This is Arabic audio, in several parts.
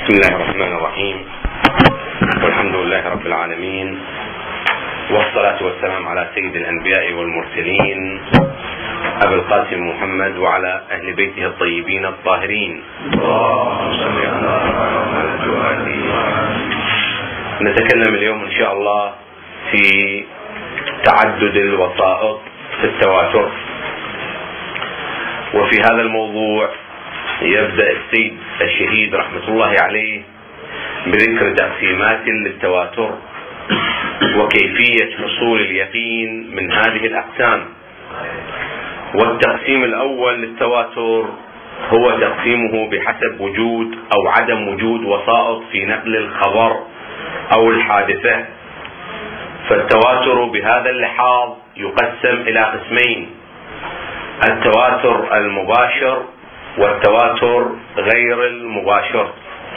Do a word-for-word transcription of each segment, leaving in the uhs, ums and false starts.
بسم الله الرحمن الرحيم، والحمد لله رب العالمين، والصلاة والسلام على سيد الأنبياء والمرسلين أبي القاسم محمد وعلى أهل بيته الطيبين الطاهرين. نتكلم اليوم إن شاء الله في تعدد الوسائط في التواتر، وفي هذا الموضوع يبدأ السيد الشهيد رحمة الله عليه بذكر تقسيمات للتواتر وكيفية حصول اليقين من هذه الأقسام. والتقسيم الأول للتواتر هو تقسيمه بحسب وجود أو عدم وجود وسائط في نقل الخبر أو الحادثة. فالتواتر بهذا اللحاظ يقسم إلى قسمين: التواتر المباشر والتواتر غير المباشر.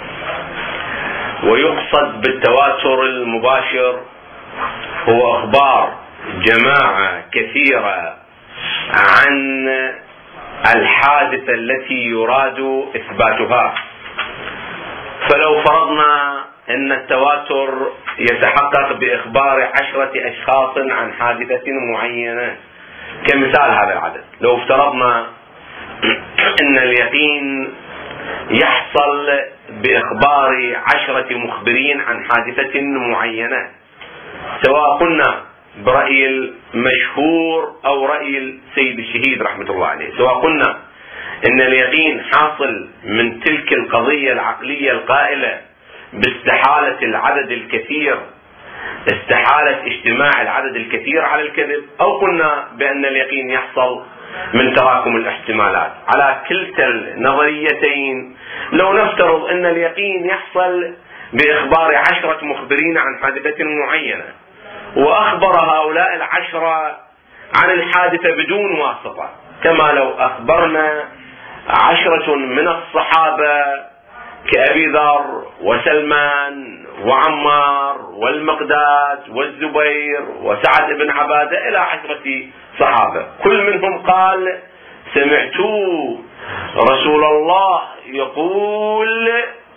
ويقصد بالتواتر المباشر هو أخبار جماعة كثيرة عن الحادثة التي يراد إثباتها. فلو فرضنا أن التواتر يتحقق بإخبار عشرة أشخاص عن حادثة معينة كمثال هذا العدد، لو افترضنا أن اليقين يحصل بإخبار عشرة مخبرين عن حادثة معينة، سواء قلنا برأي المشهور أو رأي السيد الشهيد رحمة الله عليه، سواء قلنا أن اليقين حاصل من تلك القضية العقلية القائلة باستحالة العدد الكثير، استحالة اجتماع العدد الكثير على الكذب، أو قلنا بأن اليقين يحصل من تراكم الاحتمالات. على كلتا النظريتين لو نفترض أن اليقين يحصل بإخبار عشرة مخبرين عن حادثة معينة، وأخبر هؤلاء العشرة عن الحادثة بدون واسطة، كما لو أخبرنا عشرة من الصحابة كأبي ذر وسلمان وعمار والمقداد والزبير وسعد بن عبادة إلى عشرة صحابة، كل منهم قال: سمعت رسول الله يقول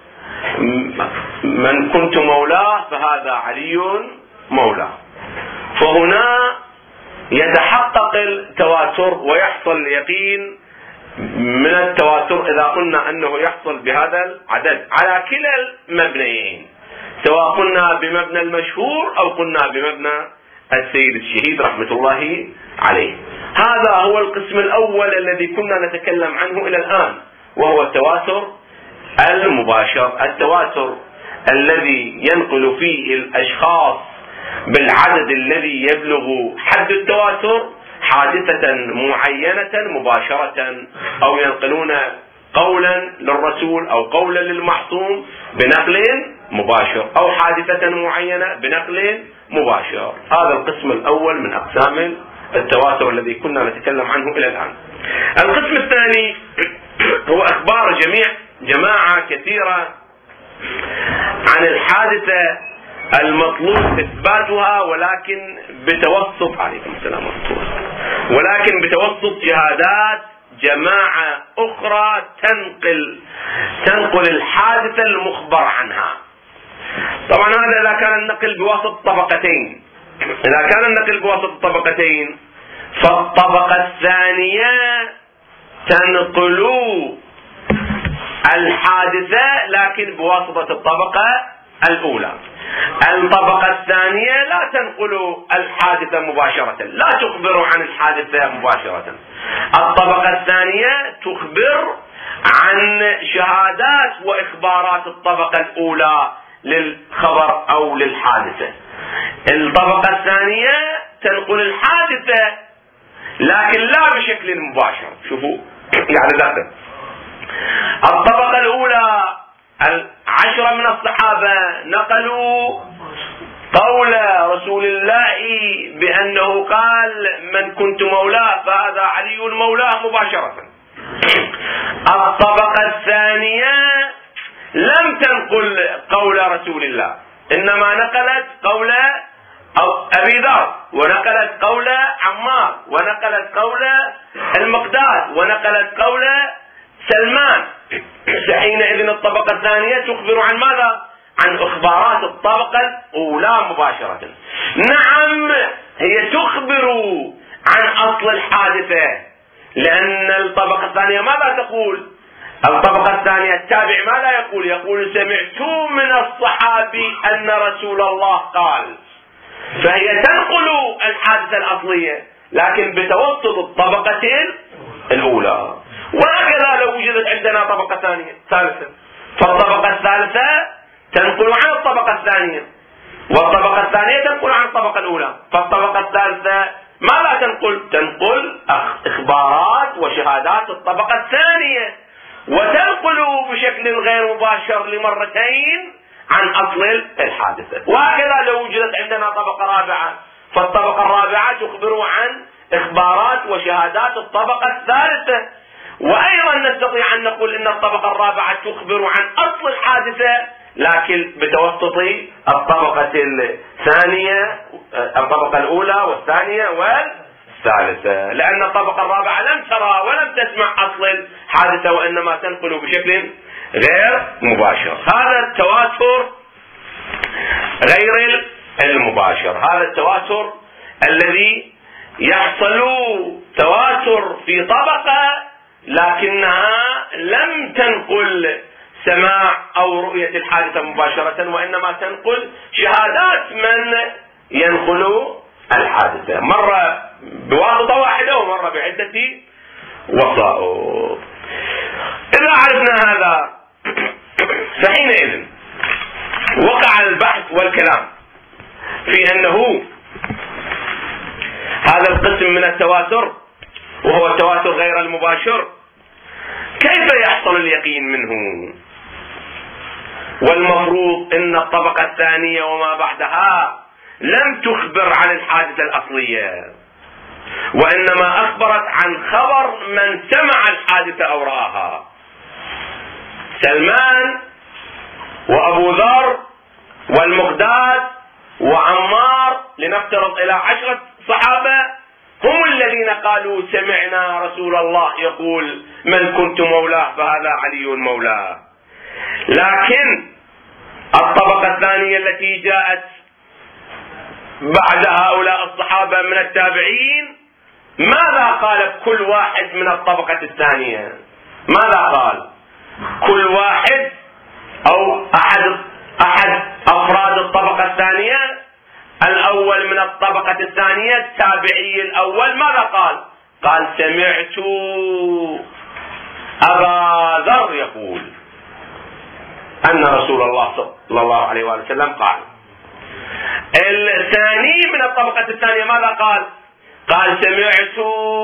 من كنت مولاه فهذا علي مولاه. فهنا يتحقق التواتر ويحصل اليقين من التواتر إذا قلنا أنه يحصل بهذا العدد على كلا المبنيين، سواء قلنا بمبنى المشهور أو قلنا بمبنى السيد الشهيد رحمة الله عليه. هذا هو القسم الأول الذي كنا نتكلم عنه إلى الآن، وهو التواتر المباشر، التواتر الذي ينقل فيه الأشخاص بالعدد الذي يبلغ حد التواتر حادثة معينة مباشرة، أو ينقلون قولا للرسول أو قولا للمعصوم بنقل مباشر، أو حادثة معينة بنقل مباشر. هذا القسم الأول من أقسام التواتر الذي كنا نتكلم عنه إلى الآن. القسم الثاني هو أخبار جميع جماعة كثيرة عن الحادثة المطلوب إثباتها، ولكن بتوسط عليكم السلام ورحمة الله، ولكن بتوسط جهادات جماعة أخرى تنقل تنقل الحادثة المخبر عنها. طبعا هذا إذا كان النقل بواسطة طبقتين. إذا كان النقل بواسطة طبقتين فالطبقة الثانية تنقل الحادثة لكن بواسطة الطبقة الأولى. الطبقة الثانية لا تنقل الحادثة مباشرة، لا تخبر عن الحادثة مباشرة. الطبقة الثانية تخبر عن شهادات وإخبارات الطبقة الأولى للخبر أو للحادثة. الطبقة الثانية تنقل الحادثة لكن لا بشكل مباشر. شوفوا يعني دقة. الطبقة الأولى العشرة من الصحابة نقلوا قول رسول الله بأنه قال من كنت مولاه فهذا علي مولاه مباشرة. الطبقة الثانية لم تنقل قول رسول الله، إنما نقلت قول أبي ذر، ونقلت قول عمار، ونقلت قول المقداد، ونقلت قول سلمان. فحينئذ الطبقة الثانية تخبر عن ماذا؟ عن إخبارات الطبقة الأولى مباشرة. نعم، هي تخبر عن أصل الحادثة، لأن الطبقة الثانية ماذا تقول؟ الطبقة الثانية التابع ماذا يقول؟ يقول سمعت من الصحابي أن رسول الله قال. فهي تنقل الحادثة الأصلية لكن بتوسط الطبقة الأولى. وهكذا لو وجدت عندنا طبقة ثانية ثالثة، فالطبقة الثالثة تنقل عن الطبقة الثانية، والطبقة الثانية تنقل عن الطبقة الأولى، فالطبقة الثالثة ماذا تنقل؟ تنقل إخبارات وشهادات الطبقة الثانية، وتنقل بشكل غير مباشر لمرتين عن أصل الحادثة. وهكذا لو وجدت عندنا طبقة رابعة، فالطبقة الرابعة تخبر عن إخبارات وشهادات الطبقة الثالثة. وأيضا نستطيع أن نقول إن الطبقة الرابعة تخبر عن أصل الحادثة لكن بتوسط الطبقة الثانية، الطبقة الأولى والثانية والثالثة، لأن الطبقة الرابعة لم ترى ولم تسمع أصل الحادثة وإنما تنقل بشكل غير مباشر. هذا التواتر غير المباشر، هذا التواتر الذي يحصل تواتر في طبقة لكنها لم تنقل سماع أو رؤية الحادثة مباشرة، وإنما تنقل شهادات من ينقل الحادثة، مرة بواسطة واحدة ومرة بعدة وسائط. إذا عرفنا هذا فحينئذ وقع البحث والكلام في أنه هذا القسم من التواتر وهو التواتر غير المباشر كيف يحصل اليقين منه؟ والمفروض ان الطبقة الثانية وما بعدها لم تخبر عن الحادثة الأصلية، وإنما أخبرت عن خبر من سمع الحادثة أو رآها. سلمان وأبو ذر والمقداد وعمار، لنفترض إلى عشرة صحابة، هم الذين قالوا سمعنا رسول الله يقول من كنت مولاه فهذا علي مولاه. لكن الطبقة الثانية التي جاءت بعد هؤلاء الصحابة من التابعين ماذا قال كل واحد من الطبقة الثانية؟ ماذا قال كل واحد أو أحد أحد أفراد الطبقة الثانية؟ الأول من الطبقة الثانية التابعي الأول ماذا قال؟ قال سمعت أبا ذر يقول أن رسول الله صلى الله عليه وسلم قال. الثاني من الطبقة الثانية ماذا قال؟ قال سمعت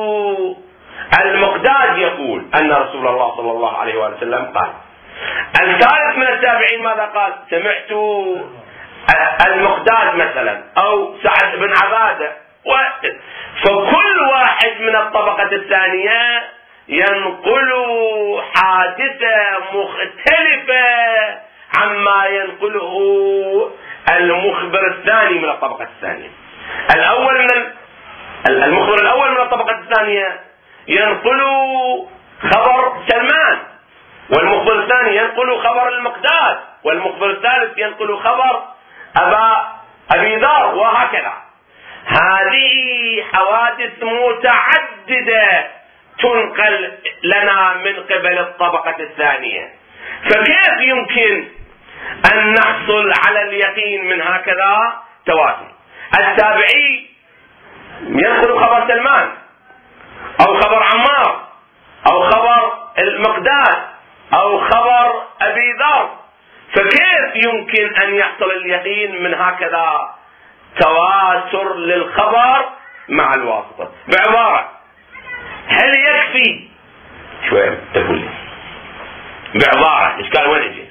المقداد يقول أن رسول الله صلى الله عليه وسلم قال. الثالث من التابعين ماذا قال؟ سمعت المقداد مثلا أو سعد بن عبادة. فكل واحد من الطبقة الثانية ينقل حادثة مختلفة عما ينقله المخبر الثاني من الطبقة الثانية. الأول من المخبر الأول من الطبقة الثانية ينقل خبر سلمان، والمخبر الثاني ينقل خبر المقداد، والمخبر الثالث ينقل خبر أبا أبي ذر، وهكذا. هذه حوادث متعددة تنقل لنا من قبل الطبقة الثانية، فكيف يمكن أن نحصل على اليقين من هكذا تواتر؟ التابعي ينقل خبر سلمان أو خبر عمار أو خبر المقداد أو خبر أبي ذر، فكيف يمكن أن يحصل اليقين من هكذا تواتر للخبر مع الواسطة؟ بعبارة، هل يكفي شوية تقول لي بعبارة إشكال وين يجي؟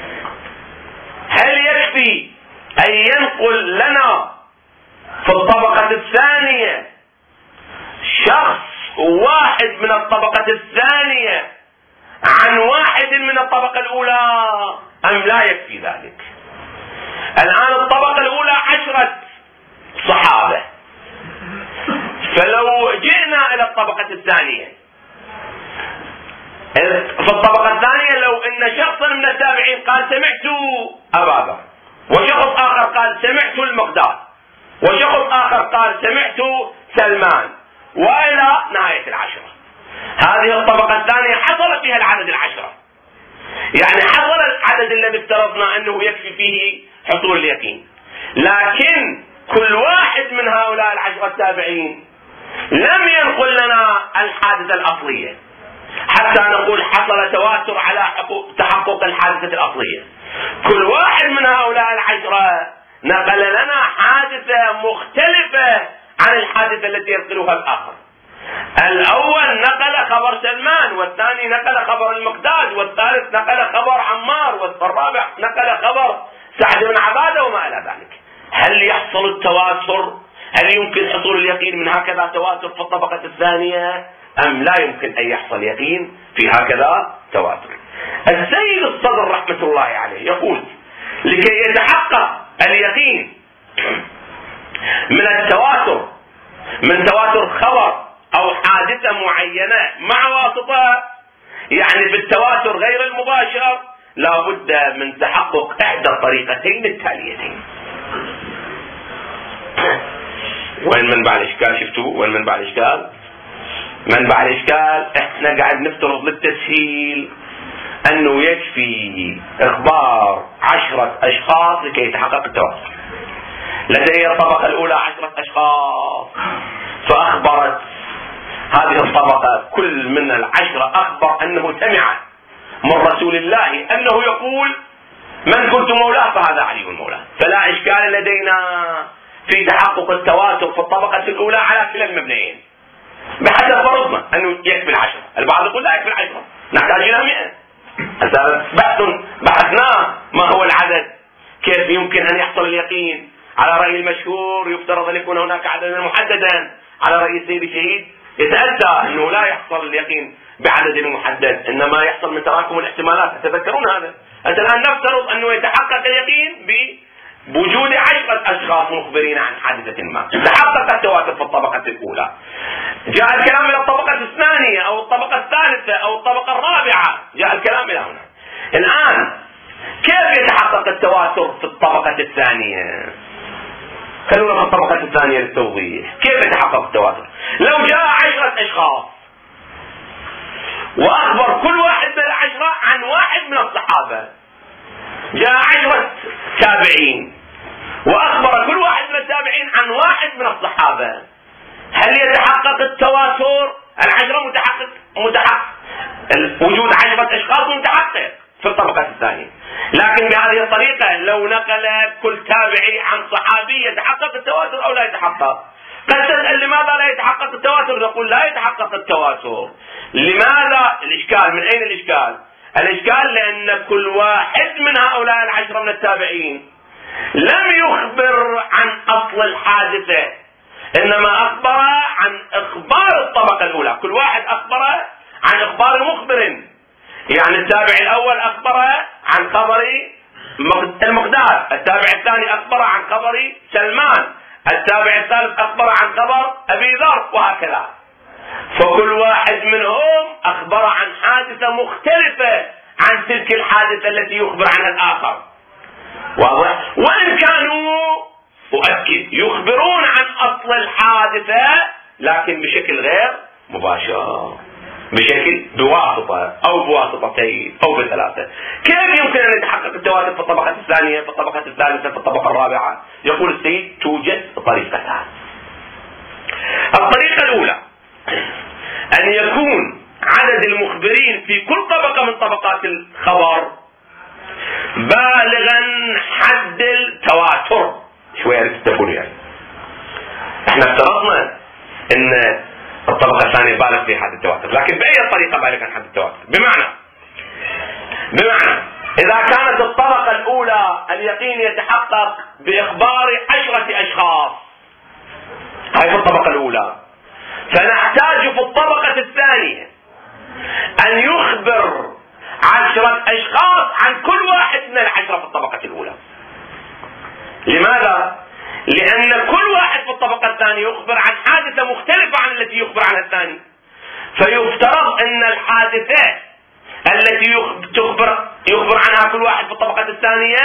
هل يكفي أن ينقل لنا في الطبقة الثانية شخص واحد من الطبقة الثانية عن واحد من الطبقة الأولى أم لا يكفي ذلك؟ الآن الطبقة الأولى عشرة صحابة، فلو جئنا إلى الطبقة الثانية في الطبقة الثانية لو ان شخصا من التابعين قال سمعت ابا بكر، وشخص اخر قال سمعت المقداد، وشخص اخر قال سمعت سلمان، والى نهاية العشرة. هذه الطبقة الثانية حصل فيها العدد العشرة، يعني حصل العدد الذي افترضنا انه يكفي فيه حصول اليقين، لكن كل واحد من هؤلاء العشرة التابعين لم ينقل لنا الحادثة الأصلية حتى نقول حصل تواتر على تحقق الحادثة الأصلية. كل واحد من هؤلاء العشرة نقل لنا حادثة مختلفة عن الحادثة التي ينقلها الآخر. الأول نقل خبر سلمان، والثاني نقل خبر المقداد، والثالث نقل خبر عمار، والرابع نقل خبر سعد بن عبادة وما إلى ذلك. هل يحصل التواتر؟ هل يمكن حصول اليقين من هكذا تواتر في الطبقة الثانية أم لا يمكن أن يحصل يقين في هكذا تواتر؟ السيد الصدر رحمة الله عليه يقول لكي يتحقق اليقين من التواتر، من تواتر خبر أو حادثة معينة مع واسطة، يعني بالتواتر غير المباشر، لا بد من تحقق إحدى الطريقتين التاليتين. وين منبع الإشكال؟ شفتوا وين منبع الإشكال؟ منبع الإشكال احنا قاعد نفترض للتسهيل أنه يكفي إخبار عشرة أشخاص لكي يتحقق التواتر. لدي الطبقة الأولى عشرة أشخاص، فأخبرت هذه الطبقة كل من العشرة أخبر أنه سمع من رسول الله أنه يقول من كنت مولاه فهذا علي مولاه، فلا إشكال لدينا في تحقق التواتر في الطبقة الأولى على كلا المبنيين بحسب فرضنا أنه يكفي العشرة. البعض يقول لا يكفي العشرة، نحتاج إلى مئة. هذا بحث بحثناه ما هو العدد، كيف يمكن أن يحصل اليقين. على رأي المشهور يفترض أن يكون هناك عددا محددا، على رأي السيد الشهيد يتأتى أنه لا يحصل اليقين بعدد محدد، إنما يحصل من تراكم الاحتمالات. تتذكرون هذا؟ أنت الآن نفترض أنه يتحقق اليقين بوجود عشرة أشخاص مخبرين عن حادثة ما، تحقق التواتر في الطبقة الأولى. جاء الكلام إلى الطبقة الثانية أو الطبقة الثالثة أو الطبقة الرابعة، جاء الكلام إلى هنا. الآن كيف يتحقق التواتر في الطبقة الثانية؟ خلونا في الطبقة الثانية للتوضيح. كيف يتحقق التواتر؟ لو جاء عشرة أشخاص وأخبر كل واحد من العشرة عن واحد من الصحابة، جاء عشرة تابعين وأخبر كل واحد من التابعين عن واحد من الصحابة، هل يتحقق التواتر؟ العشرة متحقق متحقق وجود عشرة أشخاص متحقق في الطبقة الثانية. لكن بهذه الطريقة لو نقل كل تابعي عن صحابي يتحقق التواتر أو لا يتحقق؟ قد تسأل لماذا لا يتحقق التواتر؟ نقول لا يتحقق التواتر. لماذا؟ الإشكال من أين الإشكال؟ الإشكال لأن كل واحد من هؤلاء العشرة من التابعين لم يخبر عن أصل الحادثة، إنما أخبر عن إخبار الطبقة الأولى. كل واحد أخبر عن إخبار مخبر، يعني التابع الأول أخبر عن خبر المقداد، التابع الثاني أخبر عن خبر سلمان، التابع الثالث أخبر عن خبر أبي ذر، وهكذا. فكل واحد منهم أخبر عن حادثة مختلفة عن تلك الحادثة التي يخبر عنها الآخر، واضح؟ وإن كانوا أؤكد يخبرون عن أصل الحادثة لكن بشكل غير مباشر، بشكل بواسطة أو بواسطتين أو بثلاثة. كيف يمكن أن يتحقق التواتر في الطبقة الثانية، في الطبقة الثالثة، في الطبقة الرابعة؟ يقول السيد توجد طريقتان. الطريقة الأولى أن يكون عدد المخبرين في كل طبقة من طبقات الخبر بالغا حد التواتر. شوية تتفقون يعني احنا افترضنا ان الطبقة الثانية بالغ في حد التواتر، لكن بأي طريقة بالغ عن حد التواتر؟ بمعنى بمعنى إذا كانت الطبقة الأولى اليقين يتحقق بإخبار عشرة أشخاص، هاي في الطبقة الأولى، فنحتاج في الطبقة الثانية أن يخبر عشرة أشخاص عن كل واحد من العشرة في الطبقة الأولى. لماذا؟ لأن كل واحد في الطبقة الثانية يخبر عن حادثة مختلفة عن التي يخبر عنها الثاني، فيفترض أن الحادثة التي تخبر يخبر عنها كل واحد في الطبقة الثانية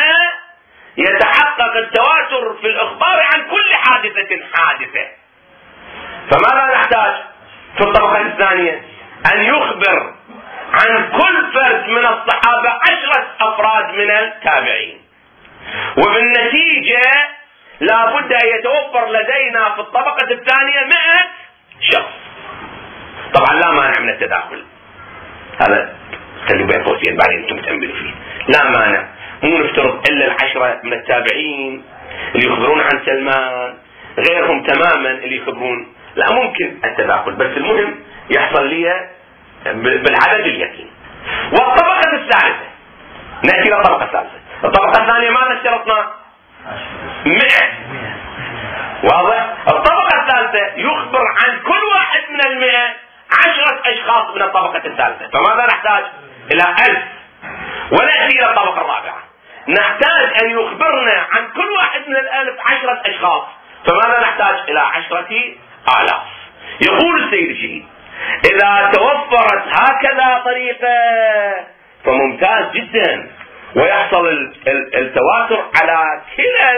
يتحقق التواتر في الإخبار عن كل حادثة حادثة. فماذا نحتاج في الطبقة الثانية؟ أن يخبر عن كل فرد من الصحابة عشرة أفراد من التابعين، وبالنتيجة لا بد أن يتوفر لدينا في الطبقة الثانية مئة شخص. طبعا لا مانع من التداخل، هذا خلي بين قوسين بعدين انتم تأملوا فيه، لا مانع. مو نفترض إلا العشرة من التابعين اللي يخبرون عن سلمان غيرهم تماما اللي يخبرون، لا ممكن التداخل، بس المهم يحصل لي بالعدد اليقين. والطبقة الثالثة نأتي إلى الطبقة الثالثة. الطبقة الثانية ماذا اشترطنا؟ مئة. واضح؟ الطبقة الثالثة يخبر عن كل واحد من المئة عشرة أشخاص من الطبقة الثالثة، فماذا نحتاج؟ إلى ألف. ونأتي إلى الطبقة الرابعة، نحتاج أن يخبرنا عن كل واحد من الألف عشرة أشخاص، فماذا نحتاج؟ إلى عشرة آلاف. يقول السيد الشهيد: إذا توفرت هكذا طريقة فممتاز جدا، ويحصل التواتر على كلا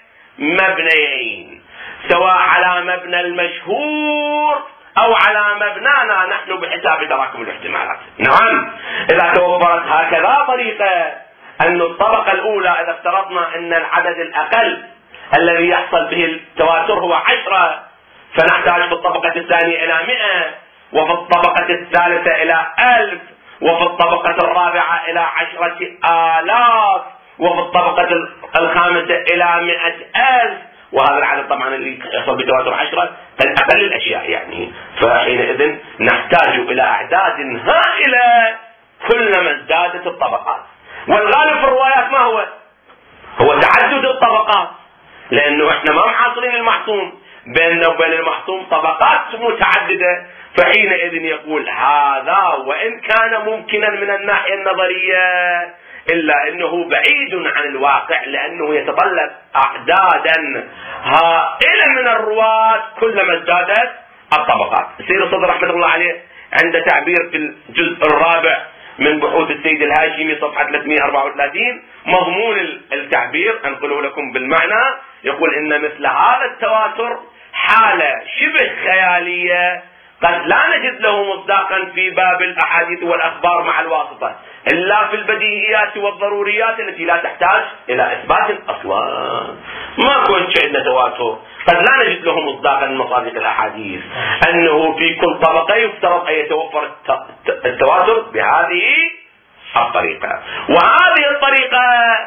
المبنيين، سواء على مبنى المشهور أو على مبنانا نحن بحساب تراكم الاحتمالات. نعم، إذا توفرت هكذا طريقة أن الطبقة الأولى إذا افترضنا أن العدد الأقل الذي يحصل به التواتر هو عشرة، فنحتاج في الطبقة الثانية إلى مئة، وفي الطبقة الثالثة إلى ألف، وفي الطبقة الرابعة إلى عشرة آلاف، وفي الطبقة الخامسة إلى مئة ألف. وهذا العدد طبعا اللي يحصل بتواتر عشرة أقل الأشياء يعني. فحينئذ نحتاج إلى أعداد هائلة كلما ازدادت الطبقات. والغالب في الروايات ما هو؟ هو تعدد الطبقات، لأنه احنا ما محاصرين المحصوم، بيننا وبين المحصوم طبقات متعددة. فحينئذ يقول هذا وإن كان ممكنا من الناحية النظرية إلا أنه بعيد عن الواقع، لأنه يتطلب أعدادا هائلة من الرواة كلما ازدادت الطبقات. السيد الصدر رحمة الله عليه عند تعبير في الجزء الرابع من بحوث السيد الهاشمي صفحة ثلاثمئة وأربعة وثلاثين مضمون التعبير أنقله لكم بالمعنى، يقول إن مثل هذا التواتر حالة شبه خيالية قد لا نجد له مصداقا في باب الأحاديث والأخبار مع الواسطة، إلا في البديهيات والضروريات التي لا تحتاج إلى إثبات أصلا. ما كنت عندنا تواتر قد لا نجد له مصداقا من مصادق الأحاديث أنه في كل طبقة يفترض أن يتوفر التواتر بهذه الطريقة. وهذه الطريقة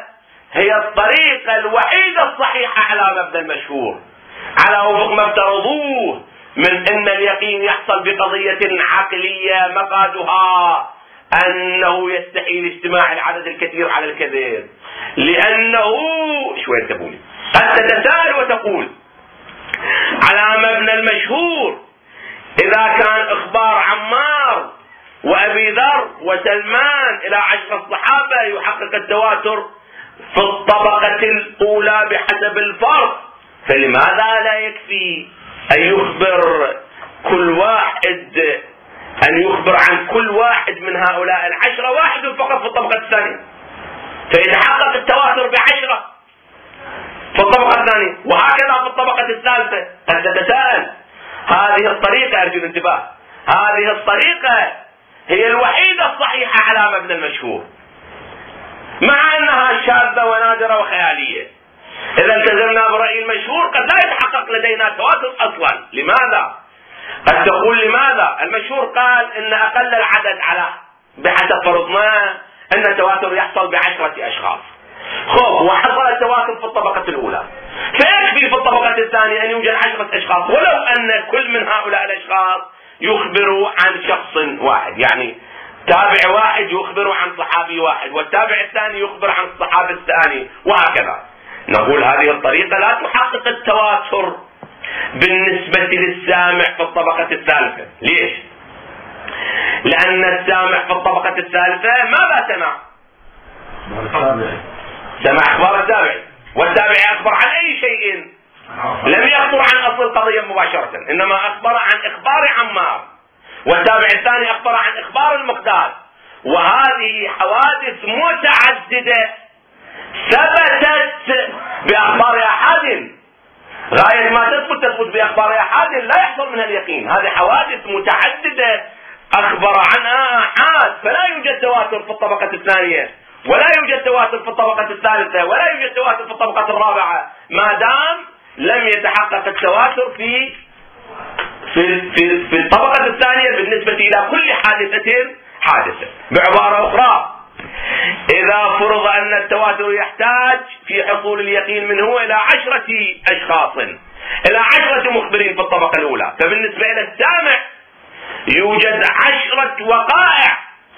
هي الطريقة الوحيدة الصحيحة على مبنى المشهور، على وفق ما افترضوه من أن اليقين يحصل بقضية عقلية مفادها أنه يستحيل اجتماع العدد الكثير على الكذب، لأنه شوية تقول قد تتساءل وتقول على مبنى المشهور إذا كان إخبار عمار وأبي ذر وسلمان إلى عشرة صحابة يحقق التواتر في الطبقة الأولى بحسب الفرض، فلماذا لا يكفي أن يخبر كل واحد أن يخبر عن كل واحد من هؤلاء العشرة واحد فقط في الطبقة الثانية، فيتحقق التواتر بعشرة في الطبقة الثانية، وهكذا في الطبقة الثالثة. قد تتساءل هذه الطريقة، أرجو الانتباه، هذه الطريقة هي الوحيدة الصحيحة على مبنى المشهور، مع أنها شاذة ونادرة وخيالية. إذا التزمنا برأي المشهور قد لا يتحقق لدينا تواتر أصلا. لماذا؟ قد تقول لماذا؟ المشهور قال إن أقل العدد على بحسب فرضنا أن التواتر يحصل بعشرة أشخاص. خب وحصل التواتر في الطبقة الأولى، فيكفي في الطبقة الثانية أن يوجد عشرة أشخاص، ولو أن كل من هؤلاء الأشخاص يخبروا عن شخص واحد، يعني تابع واحد يخبر عن صحابي واحد، والتابع الثاني يخبر عن الصحابي الثاني، وهكذا. نقول هذه الطريقة لا تحقق التواتر بالنسبة للسامع في الطبقة الثالثة. ليش؟ لأن السامع في الطبقة الثالثة ماذا سمع؟ سمع أخبار التابع، والتابع أخبر عن أي شيء لم يخبر عن أصل القضية مباشرة، إنما أخبر عن إخبار عمار، والتابع الثاني أخبر عن إخبار المقداد، وهذه حوادث متعددة ثبتت بأخبار أحد، غاية ما تثبت تثبت بأخبار أحد لا يحصل منها اليقين. هذه حوادث متعددة أخبر عنها أحد، فلا يوجد تواتر في الطبقة الثانية، ولا يوجد تواتر في الطبقة الثالثة، ولا يوجد تواتر في الطبقة الرابعة، ما دام لم يتحقق التواتر في في في, في الطبقة الثانية بالنسبة إلى كل حادثة حادثة. بعبارة أخرى، إذا فرض أن التواتر يحتاج في حصول اليقين منه إلى عشرة أشخاص، إلى عشرة مخبرين في الطبقة الأولى، فبالنسبة إلى السامع يوجد عشرة وقائع.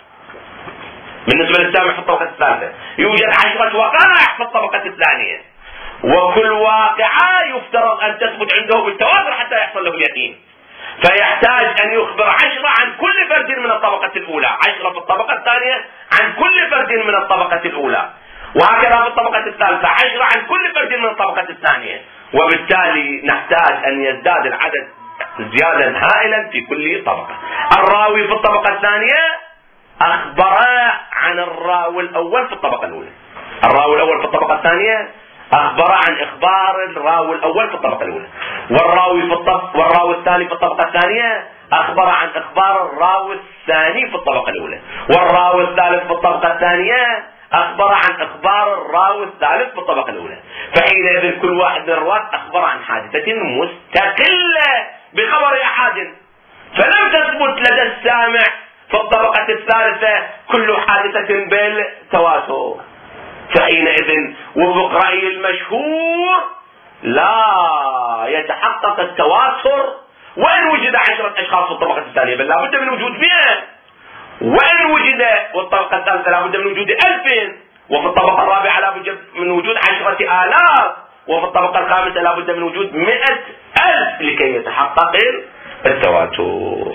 بالنسبة للسامع في الطبقة الثالثة يوجد عشرة وقائع في الطبقة الثانية، وكل واقعة يفترض أن تثبت عنده بالتواتر حتى يحصل له اليقين، فيحتاج أن يخبر عشرة عن كل فرد من الطبقة الأولى، عشرة في الطبقة الثانية عن كل فرد من الطبقة الأولى، وهكذا في الطبقة الثالثة عشرة عن كل فرد من الطبقة الثانية، وبالتالي نحتاج أن يزداد العدد زيادا هائلا في كل طبقة. الراوي في الطبقة الثانية أخبر عن الراوي الأول في الطبقة الأولى، الراوي الأول في الطبقة الثانية أخبر عن إخبار الراوي الأول في الطبقة الأولى، والراوي في الطبقة والراوي الثاني في الطبقة الثانية أخبر عن إخبار الراوي الثاني في الطبقة الأولى، والراوي الثالث في الطبقة الثانية أخبر عن إخبار الراوي الثالث في الطبقة الأولى. فحينئذ كل واحد من الرواة أخبر عن حادثة مستقلة بخبر أحد، فلم تثبت لدى السامع في الطبقة الثالثة كل حادثة بالتواتر. فحينئذ وفق رأي المشهور لا يتحقق التواتر وإن وجد عشرة أشخاص في الطبقة الثانية، بل لا بد من وجود مئة، وإن وجد والطبقة الثالثة لا بد من وجود ألف، وفي الطبقة الرابعة لا بد من وجود عشرة آلاف، وفي الطبقة الخامسة لا بد من وجود مئة ألف لكي يتحقق التواتر.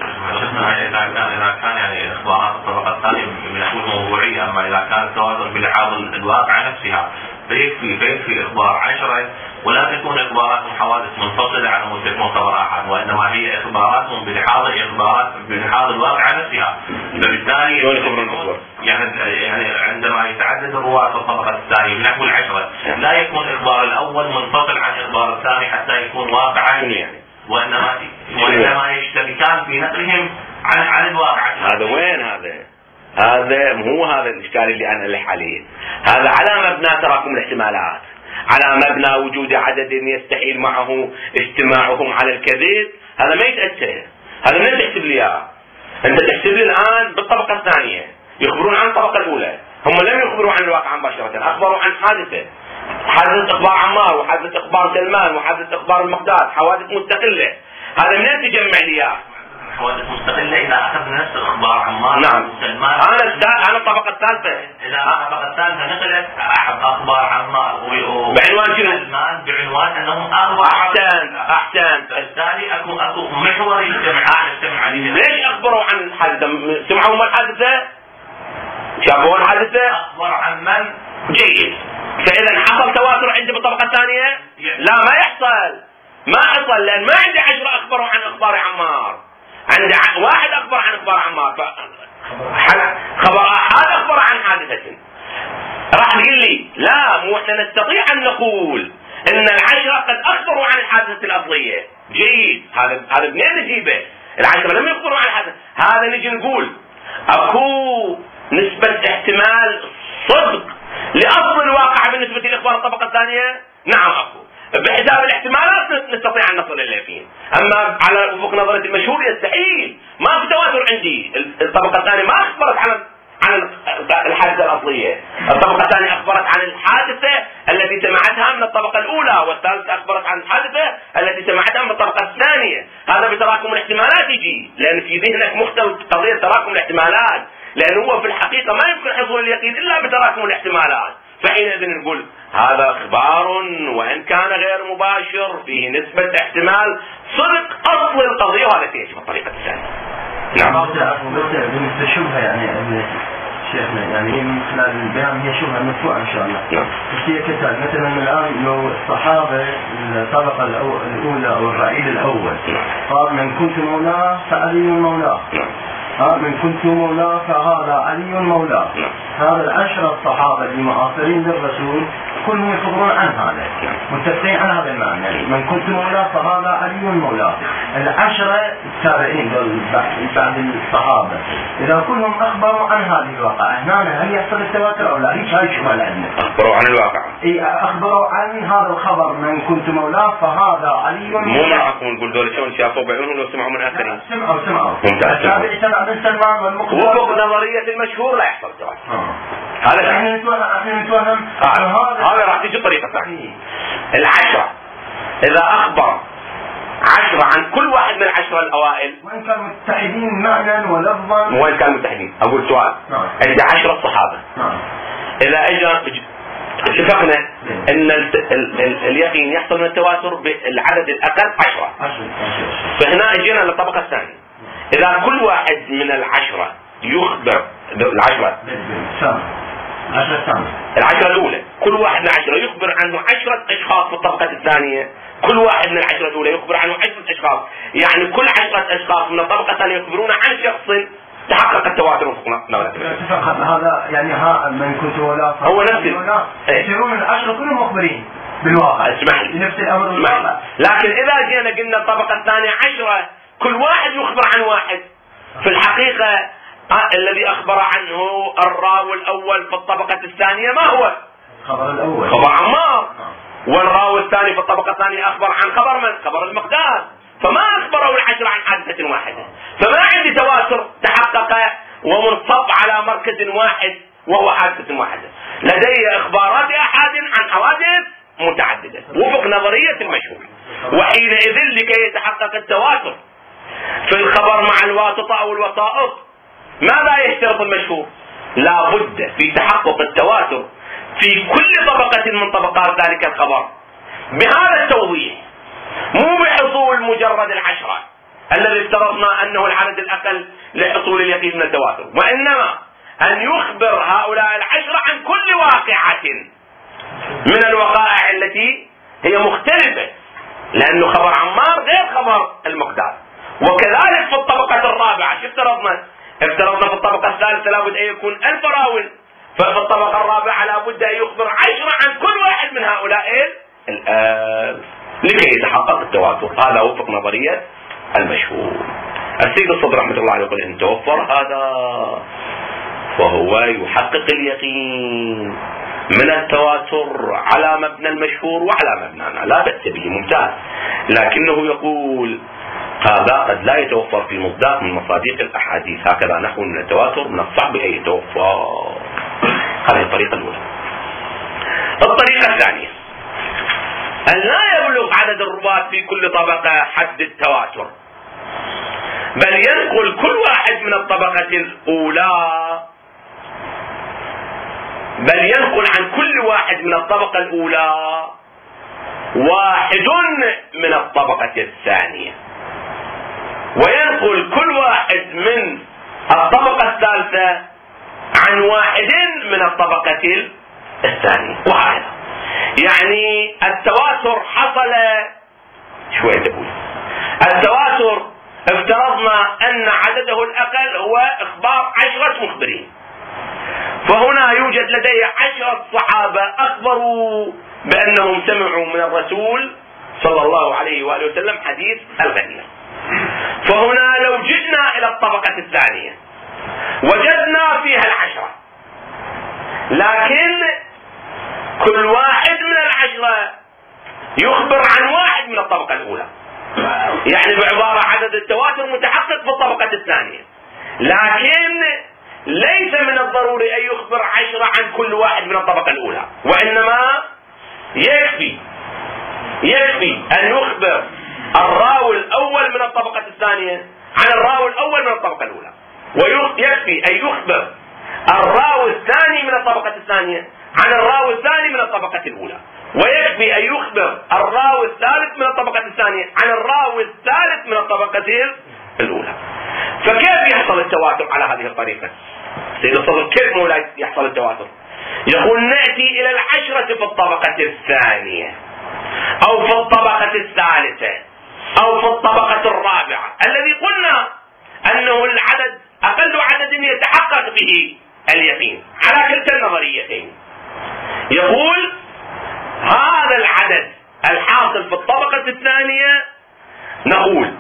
إذا كان يعني إخبارات الطبقة الثانية بنقول موضوعية، أما إذا كان التواتر بلحاظ الواقع نفسها فيكفي فيكفي إخبار عشرة، ولا تكون إخباراتهم حوادث منفصلة عن تكون خبر أحد، وإنما هي إخباراتهم بلحاظ إخبارات بلحاظ الواقع نفسها. فبالتالي يعني يعني عندما يتعدد الرواة في الطبقة الثانية بنحو العشرة لا يكون إخبار الأول منفصل عن إخبار الثاني حتى يكون واقعا يعني، وإنما وإنما يشتركان في نقلهم عن عن الواقع. هذا وين هذا؟ هذا مو هذا الإشكال اللي أنا ألح عليه، هذا على مبنى تراكم الاحتمالات، على مبنى وجود عدد يستحيل معه اجتماعهم على الكذب. هذا ما يتأتى، هذا من تحسب لي إياه؟ أنت تحسب لي الآن بالطبقة الثانية يخبرون عن الطبقة الأولى، هم لم يخبروا عن الواقع مباشرة، أخبروا عن حادثة، حادثة إخبار عمار وحادثة إخبار سلمان وحادثة إخبار المقداد، حوادث مستقلة. هذا من تجمع لي إياه؟ حوادث مستقلة إذا أخذ نفس إخبار عمار نعم. وسلمان. أنا أنا الطبقة الثالثة، إذا الطبقة الثالثة نقلت أخبار عمار بعنوان شنو؟ سلمان بعنوان أنهم أخبار. أحسن أحسن. بالتالي أكو أكو محور يجتمع يجتمع عليه. ليش أخبروا عن الحادثة؟ سمعوا من الحادثة؟ شافوا الحادثة؟ أخبر عن من؟ جيد. فإذا حصل تواتر عندي بالطبقة الثانية؟ لا ما يحصل، ما حصل، لأن ما عندي عشرة أخبروا عن إخبار عمار، عندي واحد أخبر عن إخبار عمار، خبر أحد أخبر عن حادثة. راح تقول لي لا، مو احنا نستطيع أن نقول إن العشرة قد أخبروا عن الحادثة الأصلية. جيد، هذا هذا منين نجيبه؟ العشرة لم يخبروا عن الحادثة، هذا نجي نقول أكو نسبة احتمال صدق لأصل الواقع بالنسبة لإخبار الطبقة الثانية؟ نعم أكو، بحساب الاحتمالات نستطيع أن نصل إلى اليقين. أما على وفق نظرة المشهور يستحيل، ما في تواتر عندي. الطبقة الثانية ما أخبرت عن عن الحادثة الأصلية، الطبقة الثانية أخبرت عن الحادثة التي سمعتها من الطبقة الأولى، والثالثة أخبرت عن الحادثة التي سمعتها من الطبقة الثانية. هذا بتراكم الاحتمالات يجي، لأن في ذهنك مختل قضية تراكم الاحتمالات، لأن هو في الحقيقة ما يمكن حصول اليقين إلا بتراكم الاحتمالات. فحينئذ نقول هذا إخبار وإن كان غير مباشر فيه نسبة احتمال صدق أصل القضية، وهذا سيأتي بالطريقة الثانية. نعم. بالنسبة شبهة يعني شيخنا، يعني هي من خلال البيان هي شبهة مدفوعة إن شاء الله. نعم. بس هي كتاب مثلا الآن لو الصحابة الطبقة الأولى أو الرعيل الأول قال من كنت مولاه فعلي مولاه، ها من كنت مولاه فهذا علي مولاه. هذا العشرة الصحابة المعاصرين للرسول كلهم يخبرون عن هذا، متفقين عن هذا المعنى. من كنت مولاه فهذا علي مولاه. العشرة التابعين بعد الصحابة إذا كلهم أخبروا عن هذه الواقعة، هنا هل يحصل التواتر أو لا؟ هيك هاي شبهة عندنا. أخبروا عن الواقع. إيه أخبروا عن هذا الخبر من كنت مولاه فهذا علي مولاه. مو معكم نقول دول شلون شافوا بعيونهم لو سمعوا من آخرين. سمعوا سمعوا. ممتاز. التابعي سمع من سلمان والمقدار. وفق نظرية المشهور لا يحصل تواتر. آه. هذا احنا نتوهم احنا نتوهم هذا هذا راح تيجي طريقة ثانية. العشرة إذا أخبر عشرة عن كل واحد من العشرة الأوائل وإن كانوا متحدين معنى ولفظا. وإن كانوا متحدين. أقول سؤال. نعم. عند عشرة صحابة. نعم. إذا إجا اتفقنا أن ال ال ال اليقين يحصل من التواتر بالعدد الأقل عشرة. فهنا أجينا للطبقة الثانية. إذا كل واحد من العشرة يخبر العشرة العشرة الثانية العشرة الأولى كل واحد من العشرة يخبر عنه عشرة أشخاص في الطبقة الثانية، كل واحد من العشرة الأولى يخبر عنه عشرة أشخاص، يعني كل عشرة أشخاص من الطبقة الثانية يخبرون عن شخص تحقق التواتر وفقنا. هذا يعني ها من كنت ولا هو نفس يصيرون العشرة كلهم مخبرين بالواقع. اسمح لي نفس الأمر بالواقع. لكن إذا جينا قلنا الطبقة الثانية عشرة كل واحد يخبر عن واحد، في الحقيقة الذي أخبر عنه الراوي الأول في الطبقة الثانية ما هو؟ خبر الأول خبر عمار. والراوي الثاني في الطبقة الثانية أخبر عن خبر من؟ خبر المقداد. فما أخبروا العشرة عن حادثة واحدة، فما عندي تواتر تحقق ومنصب على مركز واحد وهو حادثة واحدة. لدي إخبارات أحد عن حوادث متعددة وفق نظرية المشهور. وحينئذ لكي يتحقق التواتر في الخبر مع الواسطة أو الوسائط ماذا يشترط المشهور؟ لا بد في تحقق التواتر في كل طبقة من طبقات ذلك الخبر بهذا التوضيح، مو بحصول مجرد العشرة الذي افترضنا أنه العدد الأقل لحصول اليقين من التواتر، وإنما أن يخبر هؤلاء العشرة عن كل واقعة من الوقائع التي هي مختلفة، لأنه خبر عمار غير خبر المقداد. وكذلك في الطبقة الرابعة شو افترضنا؟ افترضنا في الطبقة الثالثة لابد أن يكون ألف راوي، ففي الطبقة الرابعة لابد أن يخبر عشرة عن كل واحد من هؤلاء الآلف لكي يتحقق التواتر. هذا وفق نظرية المشهور. السيد الصدر رحمة الله عليه يقول إن توفر هذا فهو يحقق اليقين من التواتر على مبنى المشهور وعلى مبنانا، لا بأس به، ممتاز. لكنه يقول هذا قد لا يتوفر في مصداق من مصادق الأحاديث، هكذا نحو من التواتر من الصعب أن يتوفر. هذه الطريقة الأولى. الطريقة الثانية أن لا يبلغ عدد الرواة في كل طبقة حد التواتر، بل ينقل كل واحد من الطبقة الأولى بل ينقل عن كل واحد من الطبقة الأولى واحد من الطبقة الثانية، وينقل كل واحد من الطبقة الثالثة عن واحد من الطبقة الثانية، وهكذا. يعني التواتر حصل شوية تقول التواتر افترضنا أن عدده الأقل هو إخبار عشرة مخبرين، فهنا يوجد لدي عشرة صحابة أخبروا بأنهم سمعوا من الرسول صلى الله عليه وآله وسلم حديث الغدير. فهنا لو جئنا إلى الطبقة الثانية وجدنا فيها العشرة، لكن كل واحد من العشرة يخبر عن واحد من الطبقة الأولى، يعني بعبارة عدد التواتر متحقق في الطبقة الثانية، لكن ليس من الضروري أن يخبر عشرة عن كل واحد من الطبقة الأولى، وإنما يكفي يكفي أن يخبر الراوي الأول من الطبقة الثانية عن الراوي الأول من الطبقة الأولى، ويكفي أن يخبر الراوي الثاني من الطبقة الثانية عن الراوي الثاني من الطبقة الأولى، ويكفي أن يخبر الراوي الثالث من الطبقة الثانية عن الراوي الثالث من الطبقة الأولى. فكيف يحصل التواتر على هذه الطريقة؟ سيد الصدر كيف مولاي يحصل التواتر؟ يقول نأتي إلى العشرة في الطبقة الثانية أو في الطبقة الثالثة أو في الطبقة الرابعة الذي قلنا أنه العدد أقل عدد يتحقق به اليقين على كلتا النظريتين. يقول هذا العدد الحاصل في الطبقة الثانية نقول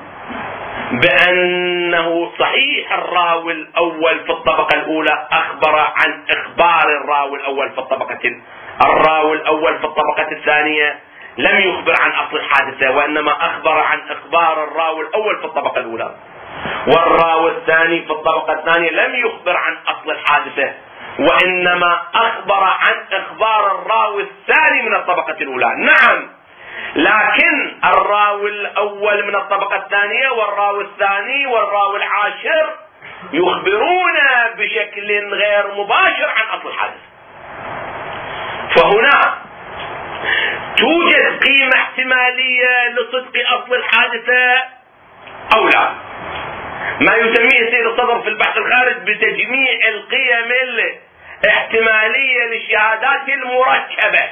بأنه صحيح الراوي الأول في الطبقة الأولى أخبر عن إخبار الراوي الأول في الطبقة الراوي الأول في الطبقة الثانية لم يخبر عن أصل الحادثة، وإنما أخبر عن إخبار الراوي الأول في الطبقة الأولى، والراوي الثاني في الطبقة الثانية لم يخبر عن أصل الحادثة، وإنما أخبر عن إخبار الراوي الثاني من الطبقة الأولى. نعم، لكن الراوي الأول من الطبقة الثانية والراوي الثاني والراوي العاشر يخبرون بشكل غير مباشر عن أصل الحادث. فهنا توجد قيمة احتمالية لصدق أصل الحادثة أو لا، ما يسميه سيد الصدر في البحث الخارج بتجميع القيم الاحتمالية للشهادات المركبة.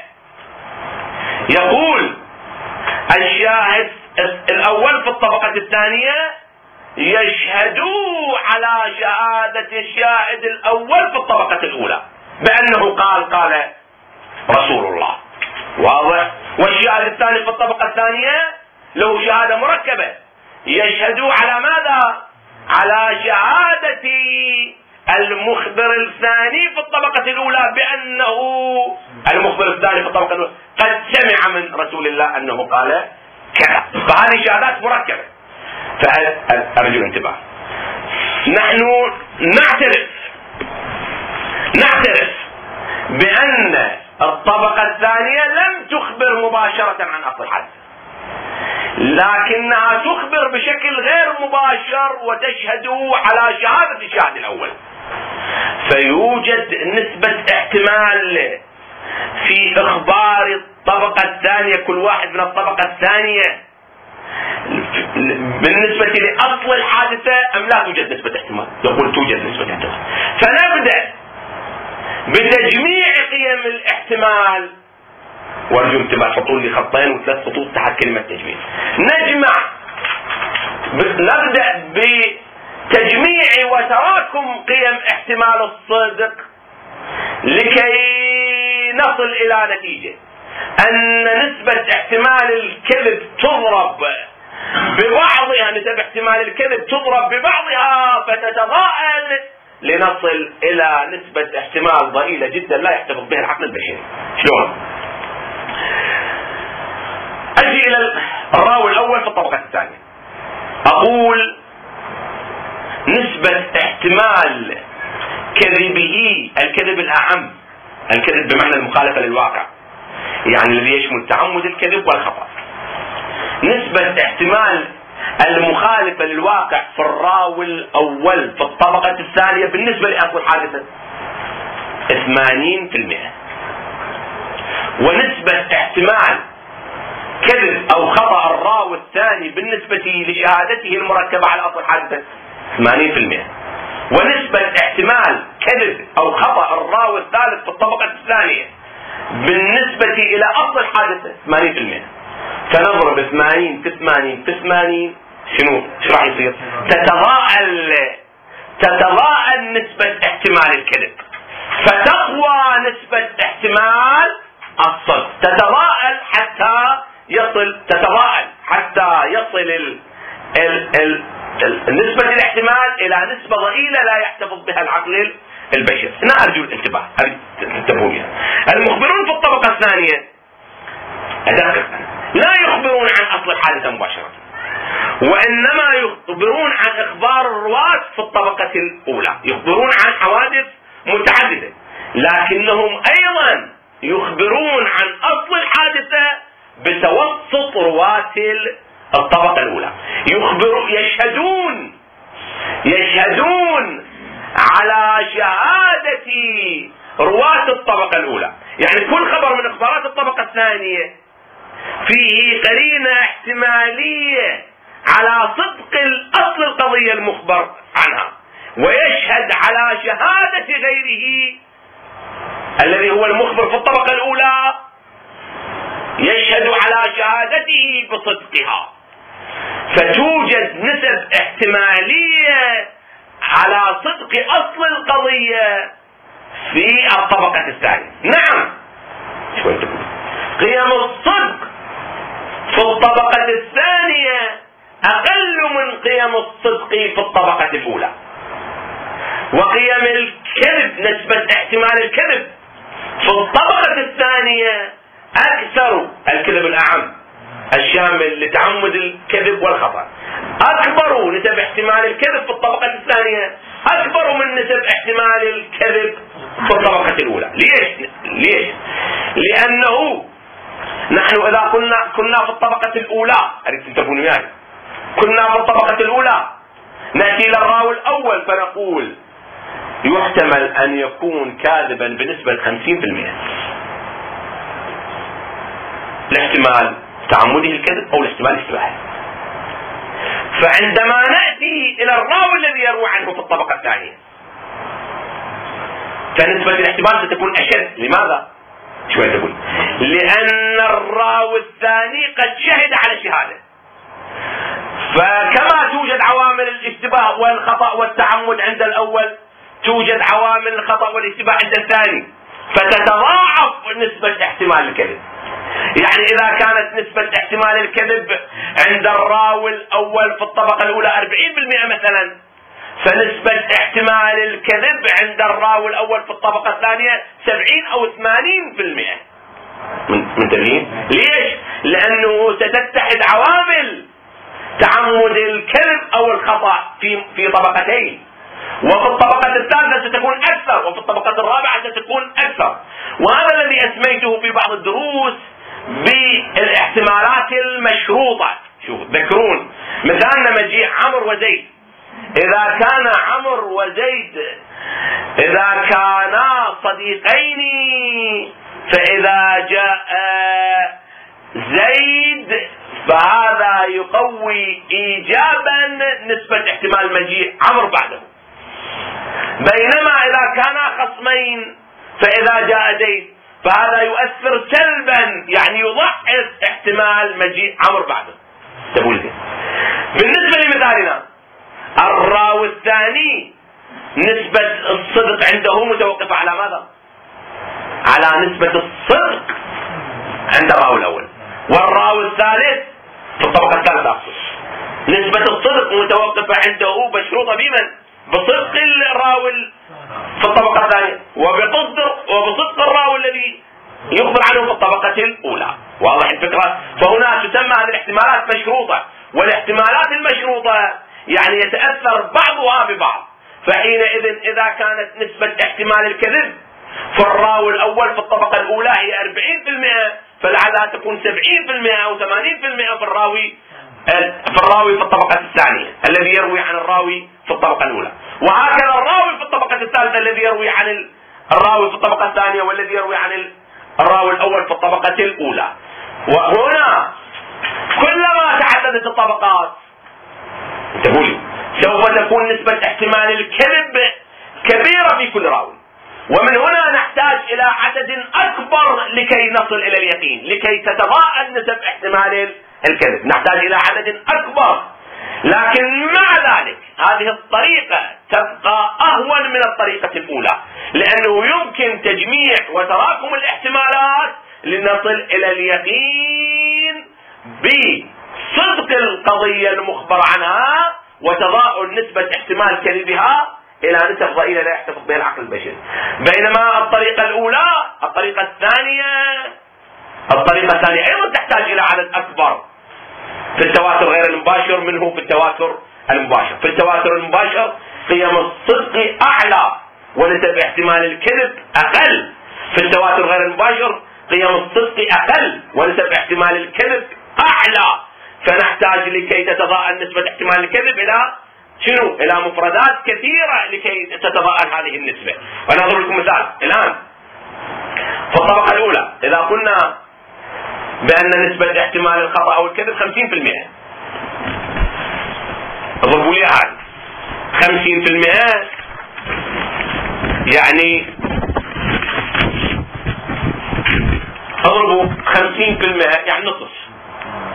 يقول الشاهد الأول في الطبقة الثانية يشهدوا على شهادة الشاهد الأول في الطبقة الأولى بأنه قال قال رسول الله، واضح؟ والشاهد الثاني في الطبقة الثانية له شهادة مركبة، يشهدوا على ماذا؟ على شهادة المخبر الثاني في الطبقة الأولى بأنه المخبر الثاني في الطبقة الأولى قد سمع من رسول الله أنه قال كذا. فهذه شهادات مركبة. فأرجو الانتباه، نحن نعترف نعترف بأن الطبقة الثانية لم تخبر مباشرة عن أصل الحادث، لكنها تخبر بشكل غير مباشر وتشهد على شهادة الشاهد الأول. فيوجد نسبة احتمال في إخبار الطبقة الثانية كل واحد من الطبقة الثانية بالنسبة لأصل الحادثة أم لا توجد نسبة احتمال؟ يقول توجد نسبة احتمال. فنبدأ بتجميع قيم الاحتمال، وارجو انتباه، حطوا لي خطين وثلاث خطوط تحت كلمة تجميع. نجمع نبدأ بتجميع وتراكم قيم احتمال الصدق لكي نصل إلى نتيجة أن نسبة احتمال الكذب تضرب ببعضها، نسبة احتمال الكذب تضرب ببعضها فتتضاءل لنصل إلى نسبة احتمال ضئيلة جدا لا يحتفظ بها العقل البشري. شلون؟ أجي إلى الراوي الأول في الطبقة الثانية، أقول نسبة احتمال كذبه، الكذب الأعم، الكذب بمعنى المخالفة للواقع، يعني الذي يشمل تعمد الكذب والخطأ، نسبة احتمال المخالفة للواقع في الراوي الأول في الطبقة الثانية بالنسبة لأصل الحادثة ثمانين بالمئة، ونسبة احتمال كذب أو خطأ الراوي الثاني بالنسبة لشهادته المركبة على أصل الحادثة ثمانين بالمئة، ونسبة احتمال كذب أو خطأ الراوي الثالث في الطبقة الثانية بالنسبة إلى أصل الحادثة ثمانين بالمئة. فنضرب ثمانين في ثمانين في ثمانين، شنو شو راح يصير؟ تتضاءل تتضاءل نسبة احتمال الكذب، فتقوى نسبة احتمال الصدق، تتضاءل حتى يصل تتضاءل حتى يصل ال ال ال ال نسبة الاحتمال إلى نسبة ضئيلة لا يحتفظ بها العقل البشري. أنا أرجو الانتباه، انتبهوا لي. المخبرون في الطبقة الثانية أدقق، لا يخبرون عن أصل الحادثة مباشرة، وإنما يخبرون عن إخبار الرواة في الطبقة الأولى، يخبرون عن حوادث متعددة، لكنهم أيضا يخبرون عن أصل الحادثة بتوسط رواة الطبقة الأولى. يخبرون يشهدون يشهدون على شهادة رواة الطبقة الأولى، يعني كل خبر من إخبارات الطبقة الثانية فيه قرينة احتمالية على صدق الأصل القضية المخبر عنها، ويشهد على شهادة غيره الذي هو المخبر في الطبقة الأولى، يشهد على شهادته بصدقها. فتوجد نسب احتمالية على صدق أصل القضية في الطبقة الثانية. نعم، شوي تقول قيم الصدق في الطبقة الثانية أقل من قيم الصدق في الطبقة الأولى، وقيم الكذب، نسبة احتمال الكذب في الطبقة الثانية أكثر، الكذب الأعم الشامل لتعمد الكذب والخطأ، أكبر نسب احتمال الكذب في الطبقة الثانية أكبر من نسب احتمال الكذب في الطبقة الأولى. ليش؟ ليش؟ لأنه نحن إذا كنا كنا في الطبقة الأولى، أريد تنتبهون وياي، كنا في الطبقة الأولى نأتي إلى الراوي الأول فنقول يحتمل أن يكون كاذبا بنسبة خمسين بالمئة، الاحتمال تعمده الكذب أو الاحتمال الاشتباهي. فعندما نأتي إلى الراوي الذي يروي عنه في الطبقة الثانية فنسبة الاحتمال ستكون أشد. لماذا؟ شوي تقول لأن الراوي الثاني قد شهد على شهادة، فكما توجد عوامل الاشتباه والخطأ والتعمد عند الأول توجد عوامل الخطأ والاشتباه عند الثاني، فتتضاعف نسبة احتمال الكذب. يعني إذا كانت نسبة احتمال الكذب عند الراوي الأول في الطبقة الأولى أربعين بالمئة مثلا، فنسبة احتمال الكذب عند الراوي الأول في الطبقة الثانية سبعين أو ثمانين بالمئة. منتبهين؟ ليش؟ لأنه ستتحد عوامل تعمد الكذب أو الخطأ في في طبقتين، وفي الطبقة الثالثة ستكون أكثر، وفي الطبقة الرابعة ستكون أكثر. وهذا الذي أسميته في بعض الدروس بالاحتمالات المشروطة. شوف ذكرون مثالنا مجيء عمرو وزيد، إذا كان عمرو وزيد إذا كانا صديقين فإذا جاء زيد فهذا يقوي إيجابا نسبة احتمال مجيء عمرو بعده، بينما إذا كانا خصمين فإذا جاء زيد فهذا يؤثر سلبا، يعني يضعف احتمال مجيء عمرو بعده. تقول لي بالنسبة لمثالنا الراوي الثاني نسبة الصدق عنده متوقفة على ماذا؟ على نسبة الصدق عند الراوي الأول، والراوي الثالث في الطبقة الثالثة أقصد نسبة الصدق متوقفة عنده مشروطة بمن؟ بصدق الراوي في الطبقة الثانية وبصدق وبصدق الراوي الذي يخبر عنه في الطبقة الأولى. واضح الفكرة؟ فهنا تسمى هذه الاحتمالات مشروطة، والاحتمالات المشروطة يعني يتأثر بعضها ببعض. فحينئذ إذا كانت نسبة احتمال الكذب في الراوي الأول في الطبقة الأولى هي أربعين بالمئة، فلعلها تكون سبعين بالمئة أو ثمانين بالمئة في الراوي في الراوي في الطبقة الثانية الذي يروي عن الراوي في الطبقة الأولى، وهكذا الراوي في الطبقة الثالثة الذي يروي عن الراوي في الطبقة الثانية والذي يروي عن الراوي الأول في الطبقة الأولى. وهنا كلما تعددت الطبقات تقولي سوف تكون نسبة احتمال الكذب كبيرة في كل راوي، ومن هنا نحتاج إلى عدد أكبر لكي نصل إلى اليقين، لكي تتضاءل نسب احتمال الكذب نحتاج إلى عدد أكبر. لكن مع ذلك هذه الطريقة تبقى أهون من الطريقة الأولى، لأنه يمكن تجميع وتراكم الاحتمالات لنصل إلى اليقين بصدق القضية المخبر عنها وتضاءل نسبة احتمال كذبها إلى نسب ضئيلة لا يحتفظ بها العقل البشري. بينما الطريقة الأولى الطريقة الثانية الطريقة الثانية أيضا تحتاج إلى عدد أكبر في التواتر غير المباشر منه في التواتر المباشر. في التواتر المباشر قيم الصدق أعلى ونسب احتمال الكذب أقل، في التواتر غير المباشر قيم الصدق أقل ونسب احتمال الكذب أعلى. فنحتاج لكي تتضاءل نسبة احتمال الكذب إلى شنو؟ إلى مفردات كثيرة لكي تتضاءل هذه النسبة. وأنا أضرب لكم مثال الآن في الطبقة الأولى إذا قلنا بأن نسبة احتمال الخطأ أو الكذب خمسين بالمئة، اضربوا لي هذا خمسين بالمئة يعني اضربوا خمسين بالمئة يعني نصف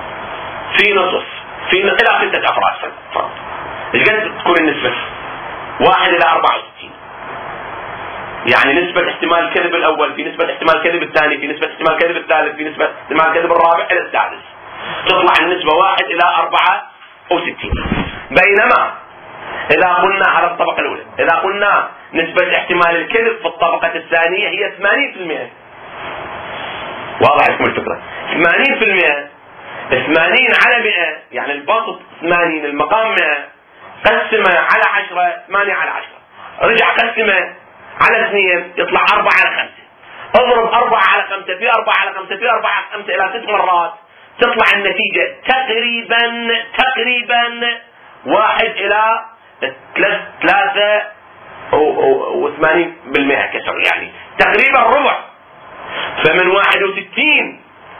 في نصف في إلى ستة أفراد. ايش قد تكون النسبة؟ واحد إلى أربعة وستين، يعني نسبة احتمال الكذب الأول في نسبة احتمال الكذب الثاني في نسبة احتمال الكذب الثالث في نسبة احتمال الكذب الرابع إلى السادس، تطلع النسبة واحد إلى أربعة وستين. بينما إذا قلنا على الطبقة الأولى، إذا قلنا نسبة احتمال الكذب في الطبقة الثانية هي ثمانين بالمئة، واضح لكم الفكرة؟ ثمانين بالمئة، ثمانين على مئة، يعني البسط ثمانين، المقام مئة، قسمه على عشرة، ثمانية على عشرة، رجع قسمه على اثنين، يطلع أربعة على خمسة. اضرب أربعة على خمسة في أربعة على خمسة في أربعة على خمسة إلى ست مرات، تطلع النتيجة تقريبا تقريبا واحد إلى ثلاثة وثمانين بالمئة كسر، يعني تقريبا ربع. فمن واحد وستين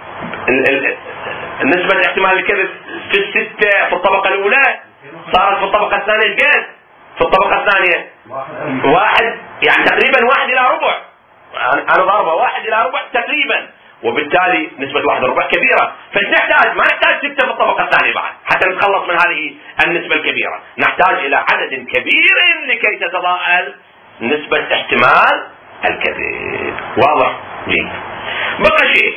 نسبة احتمال الكذب في الستة في الطبقة الأولى صارت في الطبقة الثانية قد في الطبقة الثانية واحد، يعني تقريبا واحد إلى ربع. أنا ضربة واحد إلى ربع تقريبا، وبالتالي نسبة واحد ربع كبيرة. فإيش نحتاج؟ ما نحتاج ستة في الطبقة الثانية بعد حتى نتخلص من هذه النسبة الكبيرة، نحتاج إلى عدد كبير لكي تتضاءل نسبة احتمال الكذب. واضح؟ جيد. بقى شيء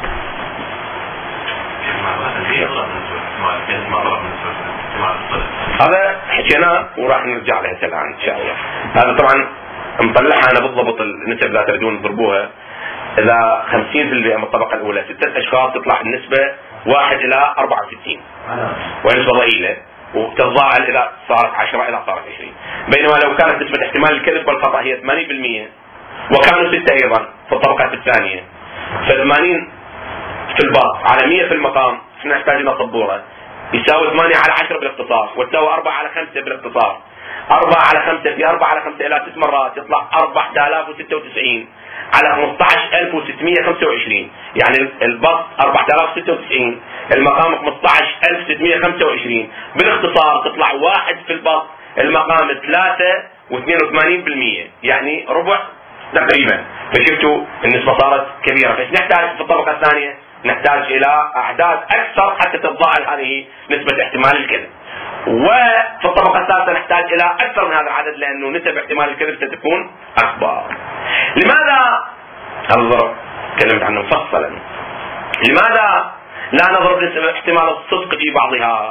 هذا حكيناه وراح نرجع له الآن إن شاء الله. هذا طبعا مطلعها أنا بالضبط النسب لا تريدون تضربوها. إذا خمسين بالمئة من الطبقة الأولى ستة أشخاص تطلع النسبة واحد إلى أربعة وستين، ونسبة ضئيلة وتتضاءل إذا صارت عشرة إلى صارت عشرين. بينما لو كانت نسبة احتمال الكذب والخطأ هي ثمانين بالمئة وكانوا ستة أيضا في الطبقات الثانية، فثمانين في الباط على مئة في المقام، احنا نحتاج إلى سبورة يساوي ثمانية على عشرة بالاختصار، وتساوي أربعة على خمسة بالاختصار. أربعة على خمسة في أربعة على خمسة إلى ست مرات يطلع أربعة آلاف وستة وتسعين على خمسة عشر ألف وستمئة وخمسة وعشرين، يعني البسط أربعة آلاف وستة وتسعين، المقام خمسة عشر ألف وستمئة وخمسة وعشرين، بالاختصار تطلع واحد في البسط، المقام ثلاثة واثنين وثمانين بالمئة، يعني ربع تقريبا. فشفتوا النسبة صارت كبيرة. فايش نحتاج في الطبقة الثانية؟ نحتاج إلى أعداد أكثر حتى تتضاءل هذه نسبة احتمال الكذب. وفي الطبقة الثالثة نحتاج إلى أكثر من هذا العدد، لأنه نسب احتمال الكذب ستكون أكبر. لماذا الضرب تكلمت عنه مفصلا؟ لماذا لا نضرب نسبة احتمال الصدق في بعضها؟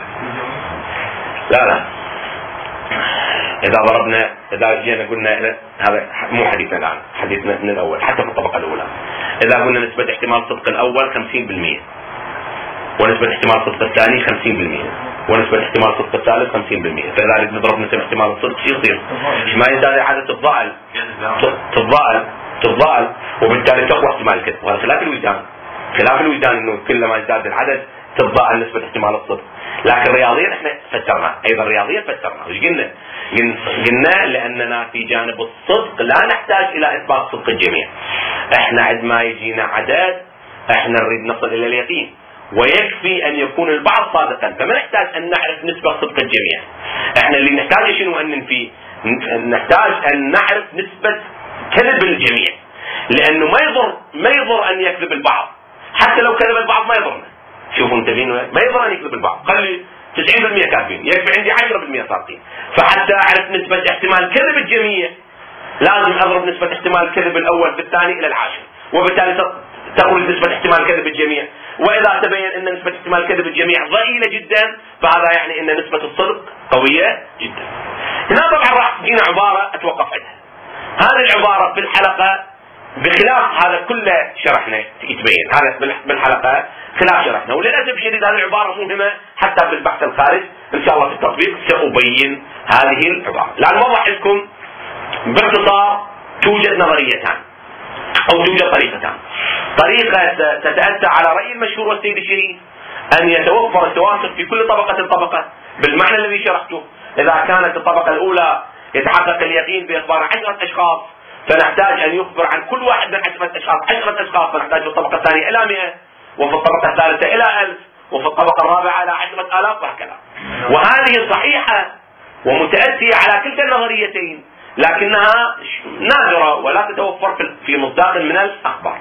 لا لا إذا ضربنا إذا جينا قلنا هذا مو حديثنا الآن، حديثنا من الأول حتى في الطبقة الأولى. إذا قلنا نسبة احتمال صدق الأول خمسين بالمئة، ونسبة احتمال صدق الثاني خمسين بالمئة، ونسبة احتمال صدق الثالث خمسين بالمئة، فلذلك نضرب نسبة احتمال الصدق شو يصير؟ ما يزداد عادة تتضاءل تتضاءل تتضاءل وبالتالي تقوى احتمال الكذب. وهذا خلاف الوجدان، خلاف الوجدان إنه كلما يزداد العدد تتضاءل نسبة احتمال الصدق. لكن رياضيا احنا فسرنا، ايضا رياضيا فسرنا. وش قلنا؟ قلنا لاننا في جانب الصدق لا نحتاج الى اثبات صدق الجميع. احنا عندما يجينا عدد احنا نريد نصل الى اليقين، ويكفي ان يكون البعض صادقا، فما نحتاج ان نعرف نسبة صدق الجميع. احنا اللي نحتاج شنو ان ننفي؟ نحتاج ان نعرف نسبة كذب الجميع، لانه ما يضر ما يضر ان يكذب البعض، حتى لو كذب البعض ما يضرنا. شوفوا انتبهين، ما يضر ان يكذب البعض، خلي تسعين بالمئة كاذبين، يكفي عندي عشرة بالمئة صادقين. فحتى اعرف نسبة احتمال كذب الجميع لازم اضرب نسبة احتمال الكذب الاول بالثاني الى العاشر، وبالتالي تخرج نسبة احتمال كذب الجميع. واذا تبين ان نسبة احتمال كذب الجميع ضئيلة جدا، فهذا يعني ان نسبة الصدق قوية جدا. هنا طبعا راح تجينا عبارة اتوقف عندها. هذه العبارة في الحلقة بخلاف هذا كله شرحنا يتبين، هذا بالحلقة خلاف شرحنا، وللأسف الشديد هذه العبارة مهمة حتى في البحث الخارج. إن شاء الله في التطبيق سأبين هذه العبارة. لأن أوضح لكم باختصار توجد نظريتان أو توجد طريقتان. طريقة تتأتى على رأي المشهور والسيد الشريف أن يتوفر التواصل في كل طبقة طبقة بالمعنى الذي شرحته. إذا كانت الطبقة الأولى يتحقق اليقين بإخبار عشرة أشخاص، فنحتاج أن يخبر عن كل واحد من عشرة أشخاص عشرة أشخاص، فنحتاج في الطبقة الثانية إلى مئة، وفي الطبقة الثالثة إلى ألف، وفي الطبقة الرابعة إلى عشرة آلاف وهكذا. وهذه صحيحة ومتأتية على كلتا النظريتين، لكنها نادرة ولا تتوفر في مصداق من الأخبار.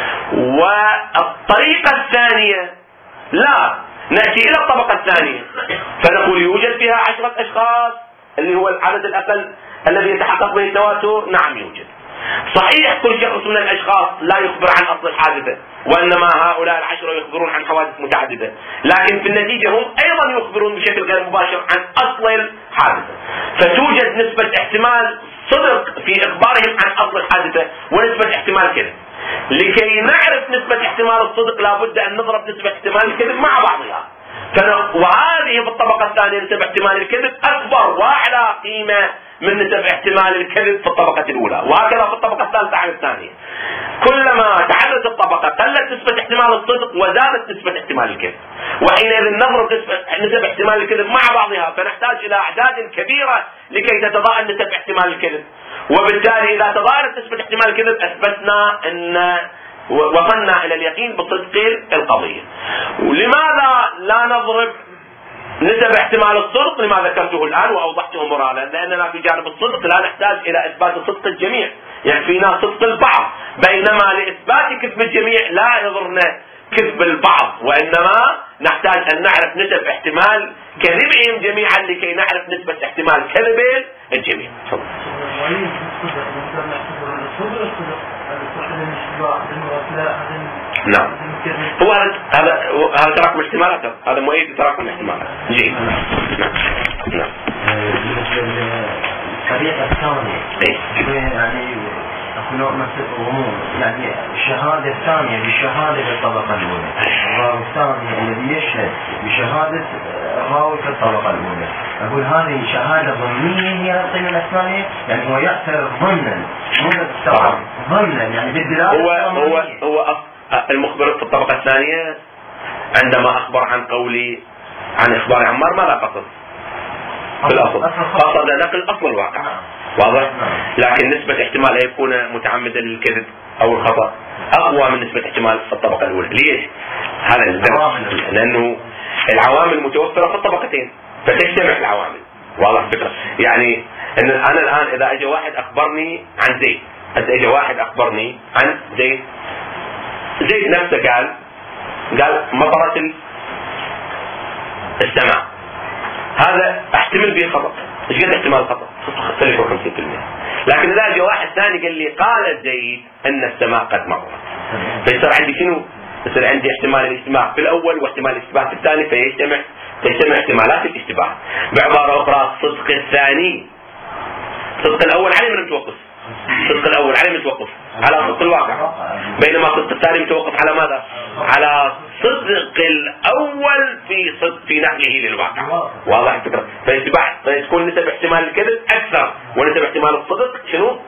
والطريقة الثانية لا، نأتي إلى الطبقة الثانية فنقول يوجد فيها عشرة أشخاص اللي هو العدد الأقل الذي يتحقق به التواتر، نعم يوجد. صحيح كل شخص من الأشخاص لا يخبر عن أصل الحادثة، وإنما هؤلاء العشرة يخبرون عن حوادث متعددة، لكن في النتيجة هم أيضا يخبرون بشكل غير مباشر عن أصل الحادثة. فتوجد نسبة احتمال صدق في إخبارهم عن أصل الحادثة ونسبة احتمال كذب. لكي نعرف نسبة احتمال الصدق لابد أن نضرب نسبة احتمال الكذب مع بعضها، وهذه في الطبقة الثانية نسبة احتمال الكذب أكبر وأعلى قيمة من نسب احتمال الكذب في الطبقة الأولى، وهكذا في الطبقة الثالثة عن الثانية. كلما تعددت الطبقة قلت نسبة احتمال الصدق وزادت نسبة احتمال الكذب، وحينئذ نضرب نسب احتمال الكذب مع بعضها، فنحتاج إلى أعداد كبيرة لكي تتضاءل نسب احتمال الكذب. وبالتالي إذا تضاءلت نسبة احتمال الكذب أثبتنا أن وصلنا إلى اليقين بصدق القضية. ولماذا لا نضرب نسب احتمال الصدق لما ذكرته الآن وأوضحته مرارا؟ لأننا في جانب الصدق لا نحتاج إلى إثبات صدق الجميع، يكفينا صدق البعض، بينما لإثبات كذب الجميع لا يضرنا كذب البعض، وإنما نحتاج أن نعرف نسب احتمال كذبهم جميعا لكي نعرف نسبة احتمال كذب الجميع. نعم، هو هذا هذا تراكم احتمالات، هذا مؤيد تراكم احتمالات. جيد. نعم. نعم. الطريقة الثانية يعني أخلاق مثل أمور، يعني الشهادة الثانية بالشهادة بالطبقة الأولى، الراوي الثاني الذي يشهد بشهادة الراوي في الطبقة الأولى. أقول هذه شهادة ضمنية هي القيمة الثانية، يعني هو يعترف ضمنا مو بالطبع ضمنا، يعني بالدلالة. هو هو هو المخبر في الطبقة الثانية عندما أخبر عن قولي عن إخبار عمار ماذا قصد؟ في الأصل قصد نقل أصل الواقع، واضح؟ لكن نسبة احتمال أن يكون متعمدا للكذب أو الخطأ أقوى من نسبة احتمال في الطبقة الأولى. ليش؟ هذا الدرس، لأنه العوامل متوفرة في الطبقتين فتجتمع العوامل، واضح الفكرة؟ يعني إن أنا الآن إذا أجى واحد أخبرني عن زيد، إذا أجى واحد أخبرني عن زيد، زيد نفسه قال قال مطرت السماء، هذا احتمل به خطأ. ايش قد احتمال الخطأ؟ ثلاثة وخمسين بالمئة. لكن اذا جاء واحد ثاني قال لي قال زيد ان السماء قد مطرت، فيصير عندي شنو؟ يصير عندي احتمال الاشتباه في الاول واحتمال الاشتباه في الثاني، فيجتمع تجتمع احتمالات الاشتباه. بعبارة اخرى الصدق الثاني، الصدق الاول عليه من متوقف، الصدق الاول عليه متوقف على صدق الواقع، بينما الصدق الثاني متوقف على ماذا؟ على صدق الاول في صدق في نقله للواقع، واضح الفكره؟ فيتبع فيكون نسب احتمال الكذب اكثر ونسب احتمال الصدق شنو؟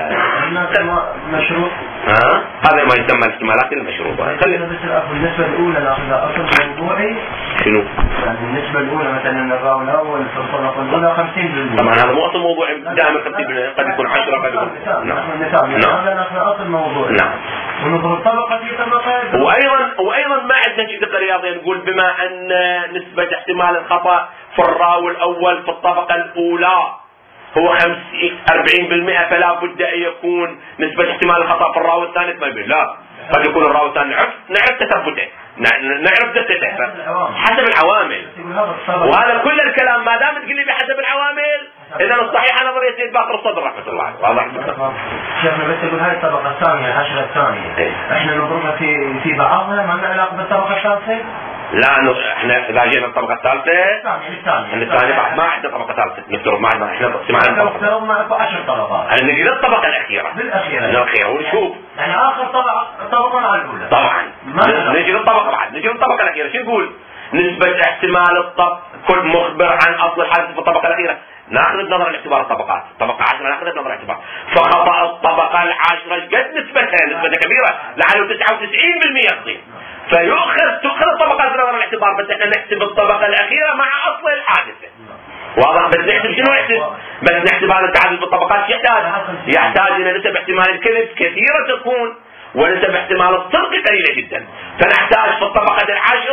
مشروط. ها هذا ما يسمى الاحتمالات المشروطه. خلينا بس النسبه الاولى ناخذها اصل موضوعي. شنو؟ يعني النسبه الاولى مثلا الراوي الاول في الطبقه الاولى خمسين بالمئة. طبعا هذا مو اصل موضوعي دائما خمسين بالمئة، قد يكون عشرة قد يكون. نعم. هذا ناخذ اصل موضوعي. نعم. ونضرب طبقه في طبقه. وايضا وايضا ما عندنا شيء دقه رياضيه نقول بما ان نسبه احتمال الخطا في الراوي الاول في الطبقه الاولى هو أربعين بالمئة، فلا بد ان يكون نسبه احتمال الخطا في الراوي الثاني ثمانين بالمئة. لا، قد يكون الراوي الثاني نعرف نعرف تثبته، نعرف دقته حسب العوامل. وهذا كل الكلام ما دام تقول لي بحسب العوامل، اذا الصحيح نظريه سيد باقر الصدر رحمه الله عليه. واضح شيخنا بس اقول هاي الطبقه الثانيه العشره الثانيه إيه؟ احنا نضربها في في بعضها، ما لنا علاقه بالطبقه الثالثه؟ لا، احنا اذا جينا الطبقه الثالثه الثانيه الثانيه بعد ما عندنا طبقه ثالثه نضرب معنا، احنا سمعنا نضرب معكم عشر طبقات. نجي للطبقه الاخيره بالاخيره الاخيره ونشوف يعني اخر طبقه طبقه مع الاولى. طبعا نجي للطبقه بعد نجي للطبقه الاخيره شو نقول؟ نسبه احتمال الطب كل مخبر عن اصل الحادث في الطبقه الاخيره ناخذ بنظر الاعتبار الطبقات، طبقه عشرة ناخذها بنظر الاعتبار، فخطا الطبقه العاشره قد نسبتها نسبه كبيره لعله تسعة وتسعين بالمئة يصير، فيؤخذ تؤخذ الطبقات بنظر الاعتبار، بس احنا نحسب الطبقه الاخيره مع اصل الحادثه. واضح؟ بس نحسب شنو نحسب؟ بس نحسب هذا التعدد بالطبقات يحتاج يحتاج الى نسب احتمال الكذب كثيره تكون ونسب احتمال الصدق قليله جدا، فنحتاج في الطبقه العاشره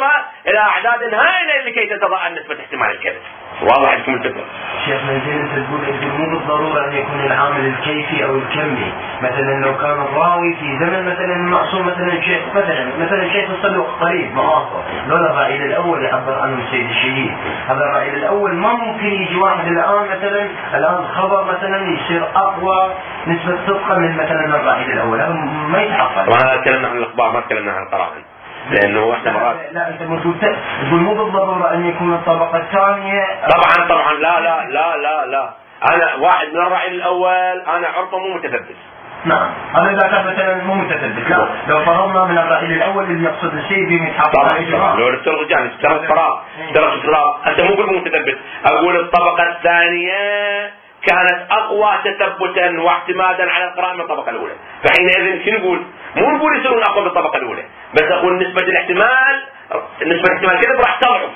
إلى أعداد هائلة لكي تتضاءل نسبة احتمال الكذب. واضح لكم الفكرة؟ شيخنا زين انت تقول انت مو بالضروره ان يكون العامل الكيفي او الكمي، مثلا لو كان الراوي في زمن مثلا المعصوم مثلا شيخ مثلا مثلا شيخ الصدوق قريب معاصر، لولا الرأي الاول يعبر عنه السيد الشهيد، هذا الرأي الاول ما ممكن يجي واحد الان مثلا الان الخبر مثلا يصير اقوى نسبه صدقا من مثلا الرأي الاول، هذا ما يتحقق. وهذا تكلمنا عن الاخبار ما تكلمنا عن القرائن، لانه احنا مرات لا, لا انت المفروض تقول مو بالضروره ان يكون الطبقه الثانيه. طبعا طبعا لا لا لا لا لا انا واحد من الرأي الاول انا عرفه مو متثبت. نعم هذا اذا كان مثلا مو متثبت، لا لو فرضنا من الرأي الاول اللي يقصد الشيء بما يتحقق طبعا لو نفترض يعني افترض قرار افترض افتراض انت مو بالمو متثبت، اقول الطبقه الثانيه كانت اقوى تثبتا واعتمادا على القراءة من الطبقة الاولى، فحينئذ شنو نقول؟ مو نقول يصيرون اقوى من الطبقة الاولى، بس اقول نسبة الاحتمال نسبة الاحتمال كذب راح تضعف،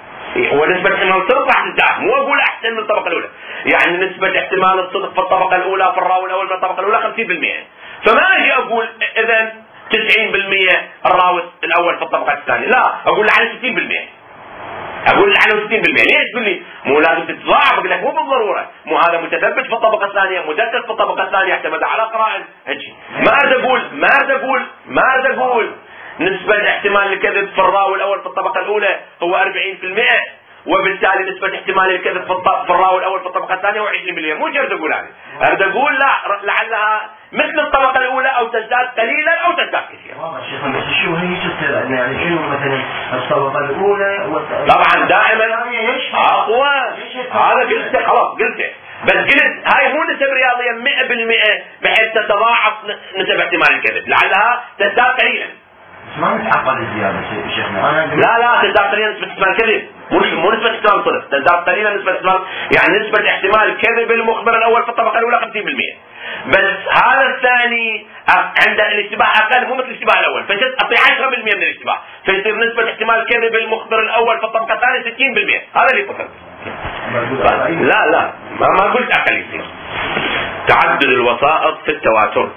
ونسبة احتمال الصدق راح تزداد، مو اقول احسن من الطبقة الاولى، يعني نسبة احتمال الصدق في الطبقة الاولى في الراوي الاول من الطبقة الاولى خمسين بالمئة، فما اجي اقول اذا تسعين بالمئة الراوي الاول في الطبقة الثانية، لا اقول على ستين بالمئة، اقول على ستين بالمئة، ليش تقول لي مو لازم تتضاعف؟ اقول لك مو بالضروره، مو هذا متثبت في الطبقه الثانيه مدقق في الطبقه الثانيه اعتمد على قرائن هيك، ما اريد اقول ما اريد اقول ما اريد اقول نسبه احتمال الكذب في الراوي الاول في الطبقه الاولى هو أربعين بالمئة وبالتالي نسبه احتمال الكذب في الراوي الاول في الطبقه الثانيه هو عشرين بالمئة، مو جرد اقول هذا، اريد اقول لا لعلها مثل الطبقه الاولى او تزداد قليلا او تزداد كثيرا. والله شيخ بس شو هي تصير يعني شنو مثلا الطبقه الاولى طبعا دائما اقوى، هذا قلت خلاص قلت، بس قلت هاي مو نسب رياضيه مئة بالمئة بحيث تتضاعف نسب احتمال الكذب، لعلها تزداد قليلا. ما نتعقد الزياده شيخنا. لا لا تزداد قليلا نسبه احتمال الكذب، مو مو نسبه احتمال الصدق، تزداد قليلا نسبه احتمال، يعني نسبه احتمال الكذب المخبر الاول في الطبقه الاولى خمسين بالمئة، بس هذا الثاني عند الاشتباه اقل مو مثل الاشتباه الاول، فاعطي عشرة بالمئة من الاشتباه، فيصير نسبه احتمال الكذب المخبر الاول في الطبقه الثانيه ستين بالمئة، هذا اللي قصد. لا لا ما, ما قلت اقل يصير. تعدد الوسائط في التواتر،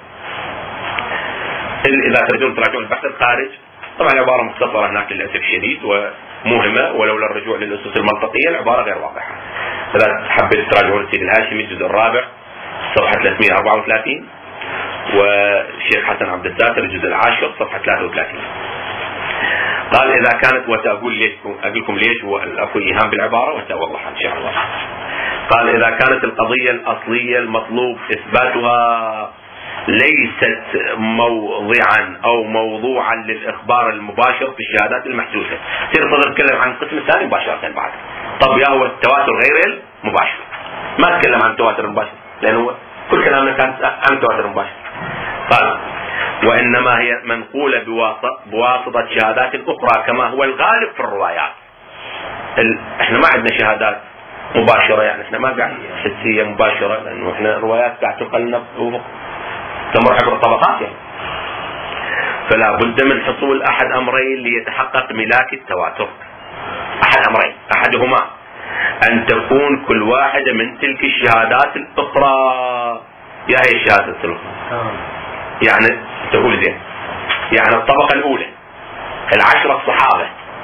اذا ترجون تراجعون البحث الخارج، طبعا عباره مختصره هناك للاسف الشديد ومهمه، ولولا الرجوع للاسس المنطقيه العباره غير واضحه. اذا حبيت تراجعون السيد الهاشمي الجزء الرابع صفحه ثلاثمئة وأربعة وثلاثين، والشيخ حسن عبد الساتر الجزء العاشر صفحه ثلاثة وثلاثين. قال اذا كانت، وساقول ليش اقول لكم ليش واكو ايهام بالعباره وساوضحها ان شاء الله. قال اذا كانت القضيه الاصليه المطلوب اثباتها ليست موضعا او موضوعا للاخبار المباشر في الشهادات المحسوسه، تصير صدر نتكلم عن القسم الثاني مباشره بعد. طب يا هو التواتر غير المباشر، ما تكلم عن التواتر المباشر لانه كل كلامنا كان عن التواتر المباشر. قال وانما هي منقوله بواسطه بواسطه شهادات اخرى كما هو الغالب في الروايات. ال... احنا ما عندنا شهادات مباشره، يعني احنا ما قاعد حسيه مباشره، لانه احنا الروايات قاعد تنقلنا تمر عبر الطبقات يعني. فلا بد من حصول احد امرين ليتحقق ملاك التواتر. احد امرين، احدهما ان تكون كل واحدة من تلك الشهادات الاخرى، يا هي الشهادة الاخرى يعني تقول زين، يعني الطبقة الاولى العشرة الصحابة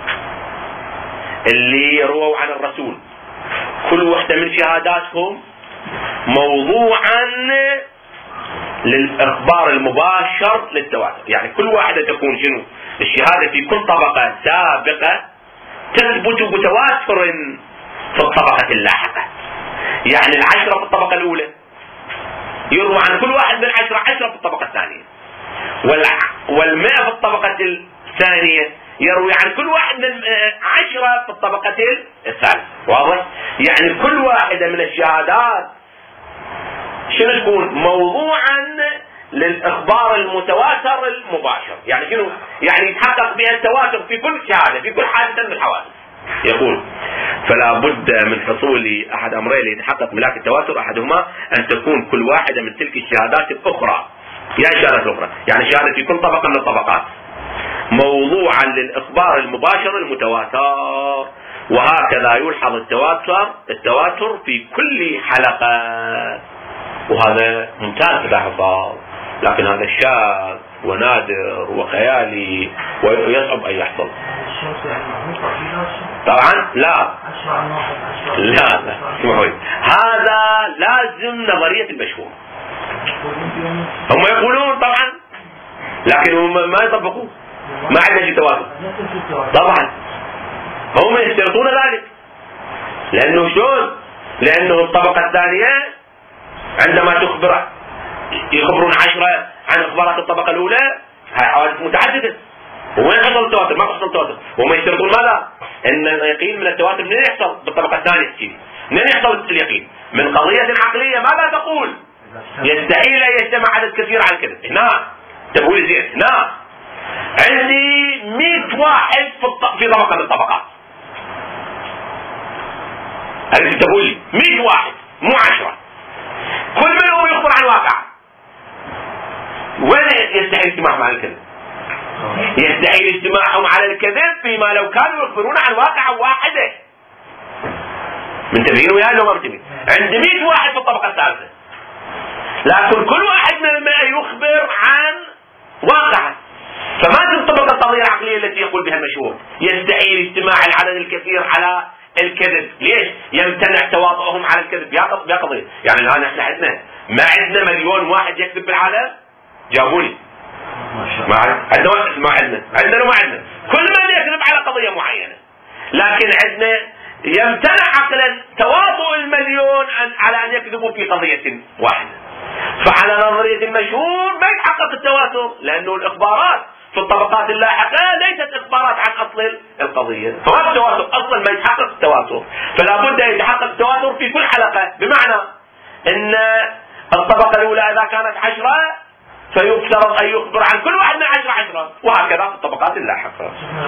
اللي رووا عن الرسول كل واحدة من شهاداتهم موضوعا للإخبار المباشر للتواتر، يعني كل واحدة تكون شنو الشهادة في كل طبقة سابقة تثبت بتواتر في الطبقة اللاحقة. يعني العشرة في الطبقة الأولى يروى عن كل واحد من عشرة عشرة في الطبقة الثانية، والمئة في الطبقة الثانية يروي عن كل واحد من عشرة في الطبقة الثالثة. واضح؟ يعني كل واحدة من الشهادات شنو تكون موضوعا للإخبار المتواتر المباشر، يعني شنو؟ يعني يتحقق بها التواتر في كل شهادة في كل حادثة من الحوادث. يقول فلا بد من حصول أحد أمرين ليتحقق ملاك التواتر، أحدهما أن تكون كل واحدة من تلك الشهادات الأخرى، يعني الشهادات الأخرى يعني شهادة في كل طبقة من الطبقات موضوعا للإخبار المباشر المتواتر. وهكذا يلحظ التواتر التواتر في كل حلقة، وهذا ممتاز إذا حصل، لكن هذا شاذ ونادر وخيالي ويصعب أن يحصل. طبعا لا لا لا اسمعوا لي، هذا لازم نظرية المشهور. هم يقولون طبعا لكن هم ما يطبقون، ما عندنا شيء تواتر طبعا. هم يشترطون ذلك، لأنه شلون؟ لأنه الطبقة الثانية عندما تخبر يخبرون عشرة عن إخبارات الطبقة الأولى، هاي حوادث متعددة، وين حصل التواتر؟ ما حصل التواتر. وهم يشترطون ماذا؟ ان اليقين من التواتر منين يحصل؟ بالطبقه الثانيه تجي منين يحصل اليقين؟ من قضيه عقليه. ماذا تقول؟ يستحيل ان يجتمع عدد كثير على الكذب. هنا تقول زين، هنا عندي مئة واحد في في طبقه من الطبقات، هذه تقول لي مئة واحد مو عشرة، كل منهم يخبر عن واقع. وين يستحيل اجتماعهم على الكذب؟ يستحيل اجتماعهم على الكذب فيما لو كانوا يخبرون عن واقع واحدة. منتبهين وياي لو ما منتبهين؟ عند مئة واحد في الطبقة الثالثة، لكن كل واحد من المئة يخبر عن واقع، فما تنطبق القضية العقلية التي يقول بها المشهور يستحيل اجتماع العدد الكثير على الكذب. ليش؟ يمتنع تواطؤهم على الكذب. يا قضية يعني الآن احنا عندنا ما عندنا مليون واحد يكذب بالعالم؟ جاوبوني. ما عندنا ما عندنا عندنا ما عندنا كل من يكذب على قضية معينة، لكن عندنا يمتنع عقلا تواطؤ المليون على أن يكذبوا في قضية واحدة. فعلى نظرية المشهور ما يتحقق التواتر، لأنه الإخبارات في الطبقات اللاحقة ليست إخبارات عن أصل القضية، فما التواتر أصلا ما يتحقق التواتر. فلا بد أن يتحقق التواتر في كل حلقة، بمعنى أن الطبقة الأولى إذا كانت عشرة فيفترض أن يخبر عن كل واحد من عشرة عشرة، وهكذا في الطبقات اللاحقة.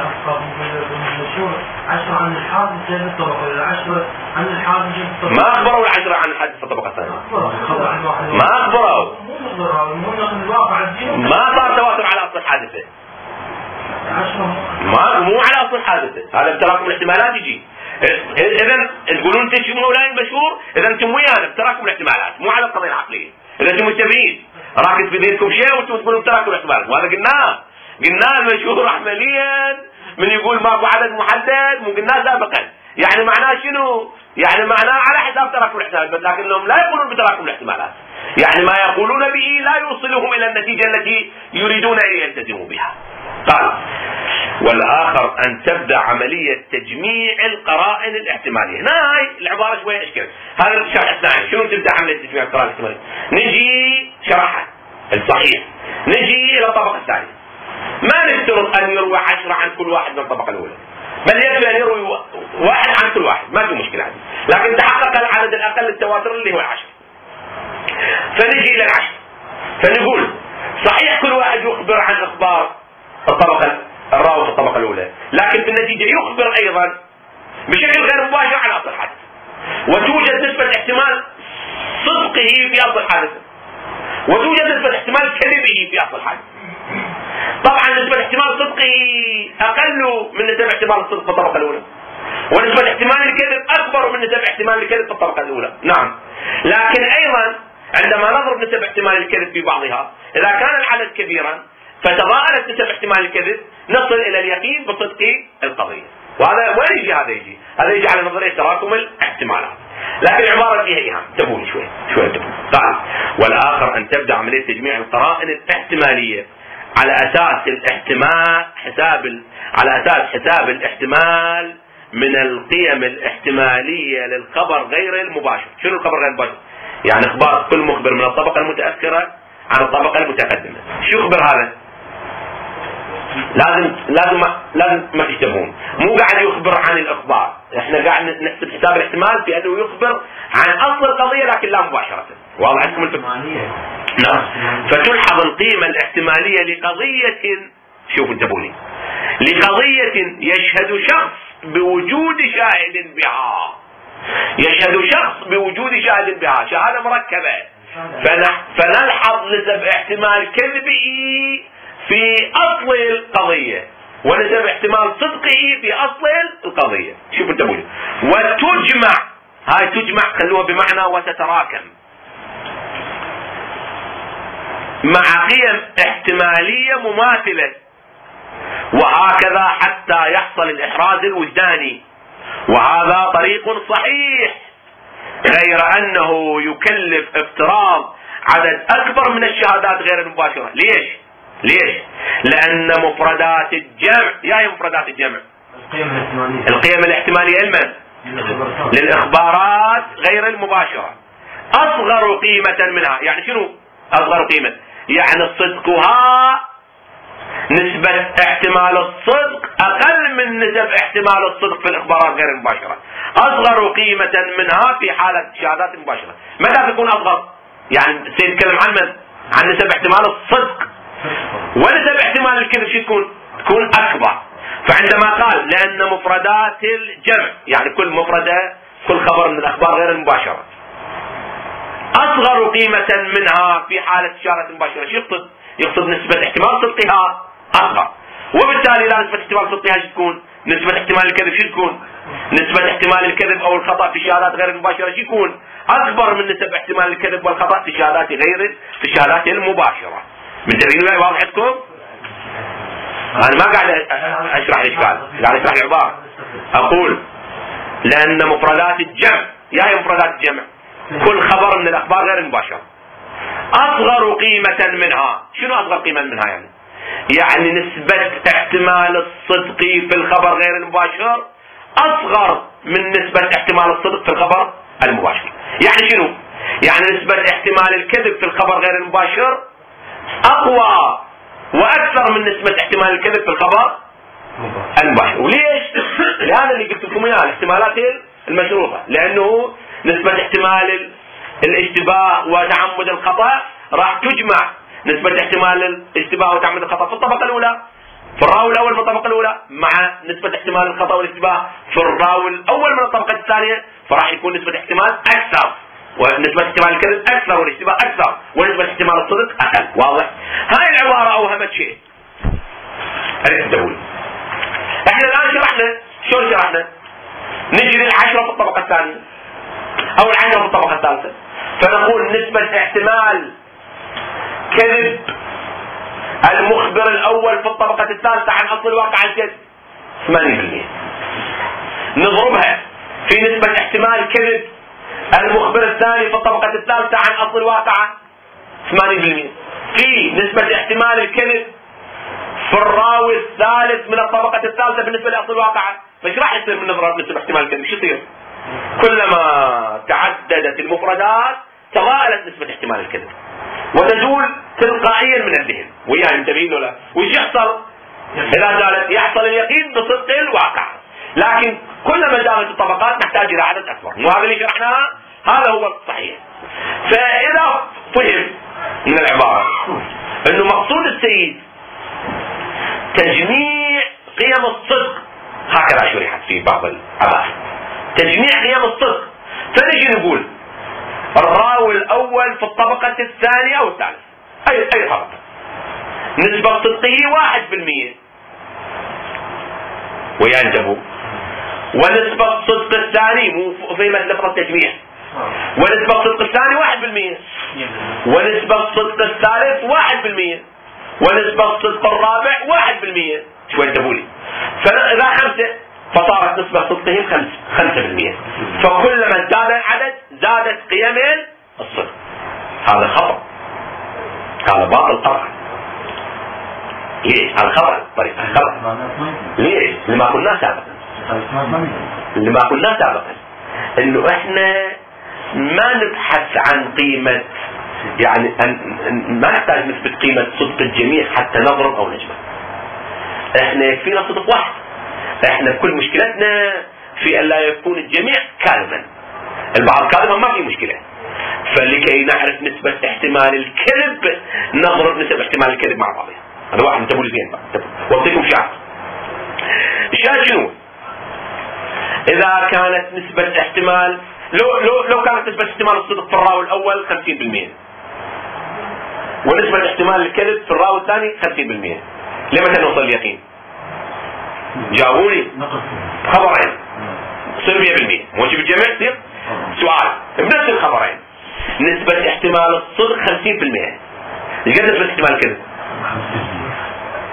عشرة عن الحادث جنب الطبقة العشرة عن الحادث جنب الطبقة. ما أخبروا العشرة عن الحادث في الطبقة الثانية. ما أخبروا. ما صار تواتر على أصل الحادثة. ما مو على أصل الحادثة، هذا بتراكم الاحتمالات يجي. إذا تقولون تشوفون أولئك المشهور، إذا أنتم ويانا بتراكم الاحتمالات مو على القضية العقلية. إذا أنتم متفقين راكز في ذهنكم شيء وأنتم تقولون بتراكم الاحتمالات، وهذا قلناه قلناه المشهور عمليا من يقول ماكو عدد محدد، مو قلناه سابقا. يعني معناه شنو؟ يعني معناه على حساب تراكم الاحتمالات، لكنهم لا يقولون بتراكم الاحتمالات. يعني ما يقولون به لا يوصلهم إلى النتيجة التي يريدون أن يلتزموا بها. قال والآخر أن تبدأ عملية تجميع القرائن الاحتمالية. هنا هاي العبارة شوية إشكال. هذا الشرح الثاني شنو تبدأ عملية تجميع القرائن الاحتمالية؟ نجي شرحها الصحيح، نجي إلى الطبقة الثانية. ما نفترض أن يروي عشرة عن كل واحد من الطبقة الأولى، بل يكفي أن يروي واحد عن كل واحد، ما في مشكلة هذه، لكن تحقق العدد الأقل التواتر اللي هو العشر. فنجي إلى العشر فنقول صحيح كل واحد يخبر عن إخبار الطبقة الراوي في الطبقة الأولى، لكن في النتيجة يخبر أيضا بشكل غير مباشر عن أصل الحادث، وتوجد نسبة احتمال صدقه في أصل الحادثة، وتوجد نسبة احتمال كذبه في أصل الحادث. طبعا نسبة احتمال صدقه أقل من نسبة احتمال الصدق في الطبقة الأولى، ونسبة احتمال الكذب أكبر من نسبة احتمال الكذب في الطبقة الأولى. نعم، لكن أيضا عندما نضرب نسبة احتمال الكذب في بعضها، إذا كان العدد كبيرا فتضاءلت نسبة احتمال الكذب، نصل إلى اليقين بصدق القضية. وهذا وين يجي؟ هذا يجي هذا يجي على نظرية تراكم الاحتمالات، لكن العبارة فيها إيهام. تبون شوي شوي تبون. قال والآخر أن تبدأ عملية تجميع القرائن الاحتمالية على أساس الاحتمال حساب ال... على أساس حساب الاحتمال من القيم الاحتمالية للخبر غير المباشر. شنو الخبر غير المباشر؟ يعني إخبار كل مخبر من الطبقة المتأخرة عن الطبقة المتقدمة. شو يخبر هذا؟ لازم لازم لازم ما تشتبهون، مو قاعد يخبر عن الإخبار، احنا قاعد نحسب حساب الاحتمال في أنه يخبر عن أصل القضية لكن لا مباشرة. واضح عندكم الفكرة؟ نعم. فتلحظ القيمة الاحتمالية لقضية، شوفوا انتبهوني، لقضية يشهد شخص بوجود شاهد بها، يشهد شخص بوجود شاهد بها، شهادة مركبة، فنلحظ نسب احتمال كذبه في أصل القضية ونسب احتمال صدقه في أصل القضية. شوفوا انتبهوني. وتجمع، هاي تجمع خلوها بمعنى وتتراكم مع قيم احتمالية مماثلة وهكذا حتى يحصل الإحراز الوجداني، وهذا طريق صحيح، غير أنه يكلف افتراض عدد أكبر من الشهادات غير المباشرة. ليش؟ ليش؟ لأن مفردات الجمع، يا هي مفردات الجمع القيم الاحتمالية المن للإخبارات غير المباشرة أصغر قيمة منها. يعني شنو أصغر قيمة؟ يعني صدقها نسبة احتمال الصدق أقل من نسب احتمال الصدق في الإخبارات غير المباشرة. أصغر قيمة منها في حالة الشهادات المباشرة. متى تكون أصغر؟ يعني سيتكلم عن من؟ عن نسب احتمال الصدق، ونسب احتمال الكذب شو تكون؟ تكون أكبر. فعندما قال لأن مفردات الجمع، يعني كل مفردة كل خبر من الأخبار غير المباشرة أصغر قيمة منها في حالة الشهادات المباشرة، شو يقصد؟ يقصد نسبة احتمال صدقها أصغر، وبالتالي لا نسبة احتمال صدقها شو تكون؟ نسبة احتمال الكذب شو تكون؟ نسبة احتمال الكذب أو الخطأ في الشهادات غير المباشرة شو يكون؟ أكبر من نسبة احتمال الكذب والخطأ في الشهادات غير في الشهادات المباشرة. منتبهين وياي؟ واضح عندكم؟ أنا ما قاعد أشرح الإشكال، قاعد أشرح العبارة. أقول لأن مفردات الجمع، يا هي مفردات الجمع كل خبر من الأخبار غير المباشرة أصغر قيمة منها. شنو أصغر قيمة منها؟ يعني يعني نسبة احتمال الصدق في الخبر غير المباشر أصغر من نسبة احتمال الصدق في الخبر المباشر. يعني شنو؟ يعني نسبة احتمال الكذب في الخبر غير المباشر أقوى وأكثر من نسبة احتمال الكذب في الخبر المباشر. وليش؟ لهذا اللي قلت لكم إياه، الاحتمالات المشروطة، لأنه نسبة احتمال الاشتباه وتعمد الخطأ راح تجمع نسبة احتمال الاشتباه وتعمد الخطأ في الطبقة الأولى في الراوي الأول من الطبقة الأولى مع نسبة احتمال الخطأ والاشتباه في الراوي الأول من الطبقة الثانية، فراح يكون نسبة احتمال أكثر، ونسبة احتمال الكذب أكثر والاشتباه أكثر، ونسبة احتمال الصدق أقل. واضح؟ هاي العبارة أوهمت شيء. أريد تقول احنا الآن شرحنا، شلون شرحنا؟ نجي للعشرة في الطبقة الثانية أو العشرة في الطبقة الثالثة، فنقول نسبة احتمال كذب المخبر الأول في الطبقة الثالثة عن أصل الواقع الكذب ثمانين بالمئة. نضربها في نسبة احتمال كذب المخبر الثاني في الطبقة الثالثة عن أصل الواقع ثمانين بالمئة في نسبة احتمال الكذب في الراوي الثالث من الطبقة الثالثة بالنسبة لأصل الواقع. فايش راح يصير من نظرة نسبة احتمال الكذب؟ شو يصير؟ كلما تعددت المفردات تضاءلت نسبة احتمال الكذب وتزول تلقائيا من الذهن. وياي منتبهين ولا؟ وش يحصل؟ إذا زالت يحصل اليقين بصدق الواقع. لكن كلما زادت الطبقات نحتاج إلى عدد أكبر، وهذا اللي شرحناه هذا هو الصحيح. فإذا فهم من العبارة أنه مقصود السيد تجميع قيم الصدق، هكذا شرحت في بعض العبارات، تجميع قيم الصدق، فنجي نقول الراوي الأول في الطبقة الثانية أو الثالثة أي أي طبقة نسبة صدقه واحد بالمئة وينجبوا، ونسبة صدق الثاني مو في لفظ التجميع، ونسبة صدق الثاني واحد بالمئة، ونسبة صدق الثالث واحد بالمئة، ونسبة صدق الرابع واحد بالمئة. شو ينجبوا لي؟ فإذا خمسة فصارت نسبة صدقهم خمس خمسة بالمئة. فكلما زاد العدد زادت قيم الصدق. هذا خطأ، هذا باطل طبعا. ليش؟ هذا خطأ، طريقة خطأ. ليش؟ لما قلنا سابقا لما قلنا سابقا انه احنا ما نبحث عن قيمة، يعني ما نحتاج نثبت قيمة صدق الجميع حتى نضرب او نجمع. احنا يكفينا صدق واحد. احنا كل مشكلتنا في ان لا يكون الجميع كاذبا. البعض كاذبا ما في مشكلة، فلكي نعرف نسبة احتمال الكذب نضرب نسبة احتمال الكذب مع بعضها. هذا واحد انتبهوا زين بقى. واعطيكم شاهد. الشاهد شنو؟ اذا كانت نسبة احتمال لو لو لو كانت نسبة احتمال الصدق في الراوي الاول خمسين بالمئة ونسبة احتمال الكذب في الراوي الثاني خمسين بالمئة، لمتى نوصل اليقين؟ جاوبوني. خبرين صير مئة بالمئة مو شي بالجمع يصير سؤال بنفس الخبرين نسبة احتمال الصدق خمسين بالمئة، ايش قد نسبة احتمال الكذب؟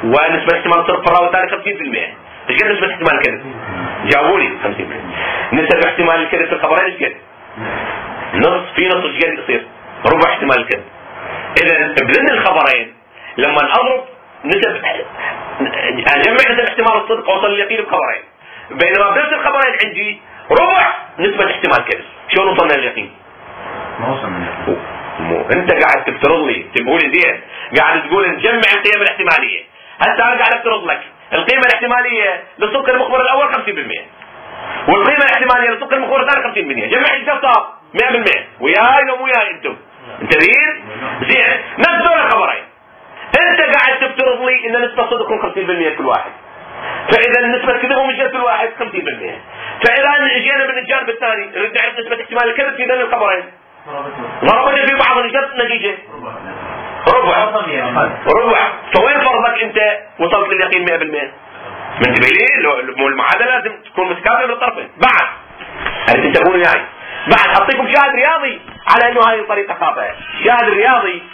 ونسبة احتمال الصدق في الراوي الثاني خمسين بالمئة. ايش قد نسبة احتمال الكذب؟ جاوبوا لي خمسين بالمئة. نسبة احتمال الكذب في الخبرين ايش قد؟ نص في نص ايش قد يصير؟ ربع احتمال الكذب. اذا بضمن الخبرين لما اضرب نسب اجمع نسب احتمال الصدق اوصل لليقين بخبرين، بينما بنفس الخبرين عندي ربع نسبة احتمال الكذب. شلون وصلنا لليقين؟ ما وصلنا. مو انت قاعد تفترض لي تقول لي زين، قاعد تقول نجمع القيم الاحتماليه. هسه انا قاعد افترض لك القيمه الاحتماليه للصدق المخبر الاول خمسين بالمئة والقيمه الاحتماليه للصدق المخبر الثاني خمسين بالمئة. جمع ايش صار؟ مئة بالمئة. وياي لو مو وياي انتم انتبهين زين. نفس دول الخبرين انت قاعد تفترض لي ان نسبه صدقهم خمسين بالمئة كل واحد، فاذا نسبه كذبهم ايش كل واحد خمسين بالمئة. فاذا جينا من الجانب الثاني نريد نعرف نسبه احتمال الكذب في ذول الخبرين، ضربنا في بعض نجد نتيجه ربع ربع. فوين فرضك انت وصلت لليقين مئة بالمئة؟ من تبيلين المعادله لازم تكون متكافئه من الطرفين. بعد انت تقول وياي بعد اعطيكم شاهد رياضي على انه هذه الطريقه خاطئه. شاهد رياضي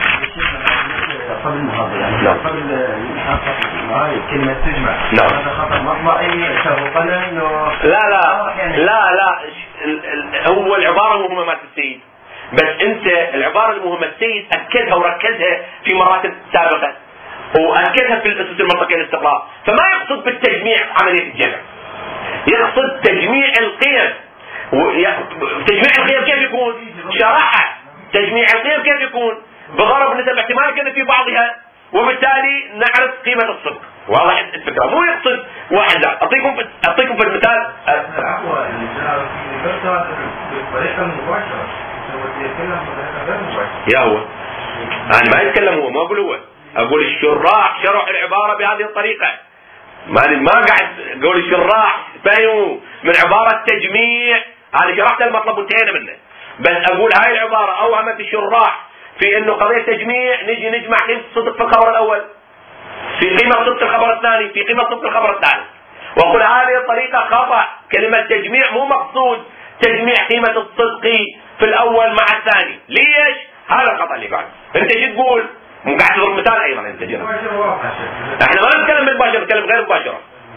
قبل المحاضرة يعني قبل هاي كلمة تجمع. نعم. هذا خطأ مطبعي شهوقنا انه لا لا لا لا هو العبارة مهمة مات السيد، بس انت العبارة المهمة السيد اكدها وركزها في مرات سابقة واكدها في الاسس المنطقية الاستقرار. فما يقصد بالتجميع عملية الجمع، يقصد تجميع القيم. تجميع القيم كيف يكون؟ شرحها. تجميع القيم كيف يكون؟ بضرب نسب احتمال كذا في بعضها وبالتالي نعرف قيمة الصدق. واضح الفكرة؟ مو يقصد واحد. لا اعطيكم اعطيكم في المثال العفو بالطريقة المباشرة يتكلم بطريقة غير مباشرة. يا هو انا ما يتكلم هو، ما اقول هو، اقول الشراح شرح العبارة بهذه الطريقة. ما ما قاعد اقول الشراح فهموا من عبارة تجميع. انا شرحت المطلب وانتهينا منه، بس اقول هاي العبارة اوهمت الشراح في انه قضية تجميع نجي نجمع قيمة الصدق في الخبر الاول في قيمة صدق الخبر الثاني في قيمة صدق الخبر الثالث، واقول هذه الطريقة خطأ. كلمة تجميع مو مقصود تجميع قيمة الصدق في الاول مع الثاني. ليش؟ هذا الخطأ اللي قاعد انت شو تقول؟ مو قاعد تضرب مثال ايضا انت جرب. احنا ما نتكلم بالمباشرة، نتكلم غير مباشرة.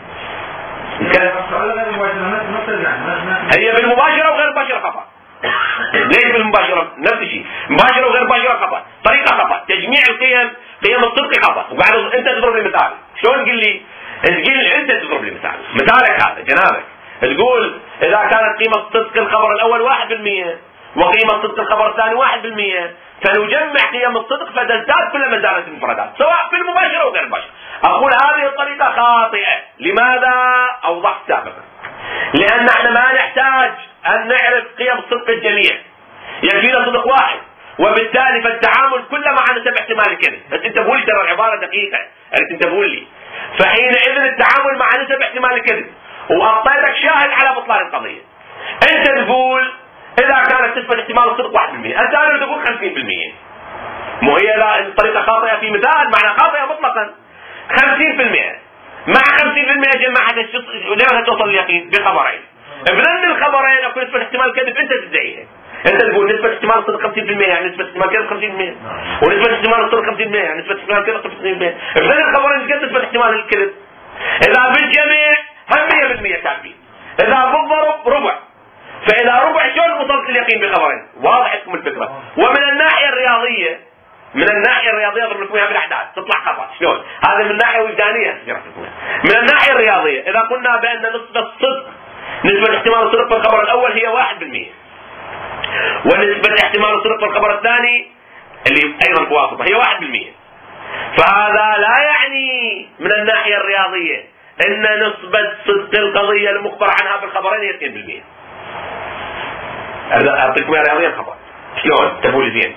هي بالمباشرة وغير مباشرة خطأ. ليش بالمباشرة؟ نفس الشيء، مباشرة وغير مباشرة خطأ، طريقة خطأ. تجميع القيم قيم الصدق خطأ. وقاعد انت تضرب لي مثال. شلون تقول لي؟ تقول انت تضرب لي مثال. مثالك هذا جنابك تقول اذا كانت قيمة صدق الخبر الاول واحد بالمئة وقيمة صدق الخبر الثاني واحد بالمئة فنجمع قيم الصدق فتزداد كلما زادت المفردات سواء في المباشرة وغير المباشرة. اقول هذه الطريقة خاطئة. لماذا؟ اوضحت سابقا. لان احنا ما نحتاج ان نعرف قيم صدق الجميع، يكفينا صدق واحد، وبالتالي فالتعامل كله مع نسب احتمال الكذب. بس انت بقول لي ترى العبارة دقيقة، انت بقول لي فحينئذ التعامل مع نسب احتمال الكذب واعطيتك شاهد على بطلان القضية. انت تقول اذا كانت نسبة احتمال الصدق واحد بالمئة، انت انا تقول خمسين بالمئة. مو هي الطريقة خاطئة في مثال معنى خاطئة مطلقا. خمسين بالمئة مع خمسين بالمئة جمعها لماذا توصل اليقين بخبرين؟ بضمن الخبرين اكو نسبة احتمال الكذب انت تدعيها. انت تقول نسبة احتمال الصدق خمسين بالمئة يعني نسبة احتمال الكذب خمسين بالمئة، ونسبة احتمال الصدق خمسين بالمئة يعني نسبة احتمال الكذب خمسين بالمئة. بضمن الخبرين قد نسبة احتمال الكذب. اذا بالجميع هم مئة بالمئة كافيين، اذا بالضرب ربع. فاذا ربع شلون وصلت اليقين بخبرين؟ واضح لكم الفكرة. ومن الناحية الرياضية من الناحية الرياضية اضرب لكم اياها بالاحداث تطلع خطأ. شلون؟ هذا من الناحية وجدانية. من الناحية الرياضية اذا قلنا بان نسبة الصدق نسبة احتمال الصدق في الخبر الاول هي واحد بالمئة ونسبة احتمال الصدق في الخبر الثاني اللي ايضا بواسطة هي واحد بالمئة، فهذا لا يعني من الناحية الرياضية ان نسبة صدق القضية المخبر عنها في الخبرين هي اثنين بالمئة. اعطيكم يا رياضية الخبر. شلون؟ تقول زين.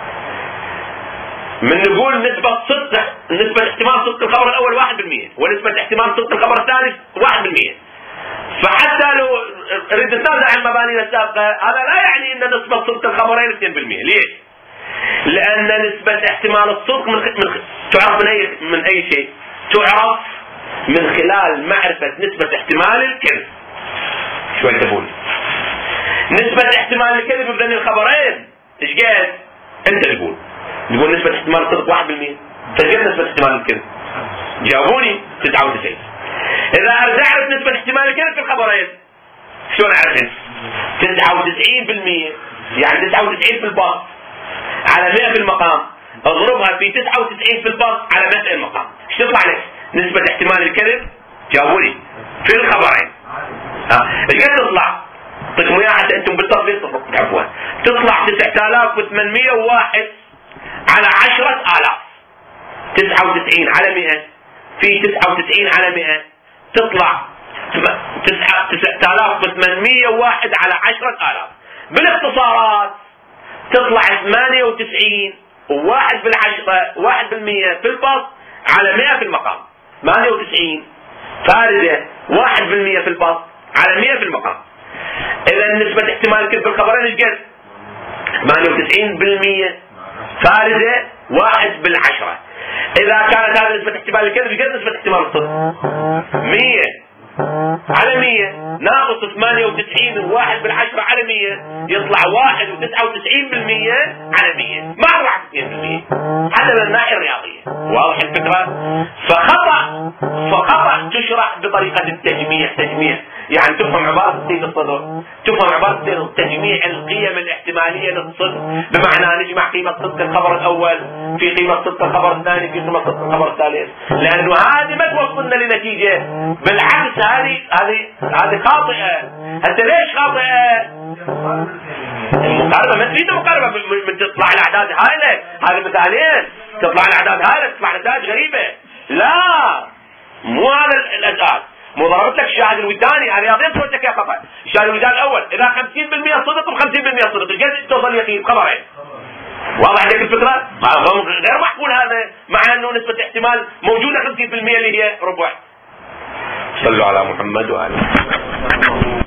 من نقول نسبة صدق نسبة احتمال صدق الخبر الاول واحد بالمئة ونسبة احتمال صدق الخبر الثاني واحد بالمئة، فحتى لو اريد نتنازع عن المباني السابقة هذا لا يعني ان نسبة صدق الخبرين اثنين بالمئة. ليش؟ لان نسبة احتمال الصدق من, من تعرف من اي من اي شيء؟ تعرف من خلال معرفة نسبة احتمال الكذب. شو انت تقول؟ نسبة احتمال الكذب بين الخبرين ايش قد؟ انت تقول تقول نسبة احتمال الصدق واحد بالمئة، فكيف نسبة احتمال الكذب؟ جاوبوني تسعة وتسعين. اذا اريد اعرف نسبة احتمال الكذب في الخبرين شلون اعرف؟ تسعة وتسعين بالمئة يعني تسعة وتسعين في البسط على مئة في المقام، اضربها في تسعة وتسعين في البسط على مئة في المقام، ايش تطلع لك نسبة احتمال الكذب؟ جاوبوني في الخبرين. ها ايش قد تطلع؟ اعطيكم اياها حتى انتم بالتطبيق عفوا. تطلع تسعة آلاف وثمانمئة وواحد على عشرة آلاف. تسعة وتسعين على مئة في تسعة وتسعين على مئة تطلع تسعة آلاف وثمانمئة وواحد على عشرة آلاف. بالاختصارات تطلع ثمانية وتسعين وواحد بالعشرة واحد بالمئة في البسط على مئة في المقام. ثمانية وتسعين فارده واحد بالمئة في البسط على مئة في المقام. اذا نسبة احتمال الكذب بالخبرين ايش قد؟ ثمانية وتسعين بالمئة فارده واحد بالعشرة. اذا كانت هذه نسبة احتمال الكذب ايش قد نسبة احتمال الصدق؟ مئة على مئة ناقص ثمانية وتسعين وواحد بالعشرة على مئة يطلع واحد وتسعة وتسعين بالمئة على مئة ما أربعة وتسعين بالمئة حتى من الناحية الرياضية. واضح الفكرة؟ فخطأ فخطأ تشرح بطريقة التجميع. تجميع يعني تفهم عبارة سيد الصدر، تفهم عبارة تجميع القيم الاحتمالية للصدق، بمعنى نجمع قيمة صدق الخبر الأول في قيمة صدق الخبر الثاني في قيمة صدق الخبر الثالث، لأنه هذه ما توصلنا لنتيجة، بالعكس هذه هذه هذه خاطئة. أنت ليش خاطئة؟ المقاربة ما تريد مقاربة من, من تطلع الأعداد هائلة، هذه مثالين تطلع الأعداد هائلة تطلع نتائج غريبة. لا مو هذا الأساس. مو ضربت لك الشاهد الوجداني هذه رياضية سويت لك يا خطأ. الشاهد الوجداني الأول إذا خمسين بالمئة صدق و50 بالمئة صدق ايش توصل يقين خبرين. واضح عندك الفكرة؟ غير معقول هذا مع أنه نسبة احتمال موجودة خمسين بالمئة اللي هي ربع. صلوا على محمد وآله.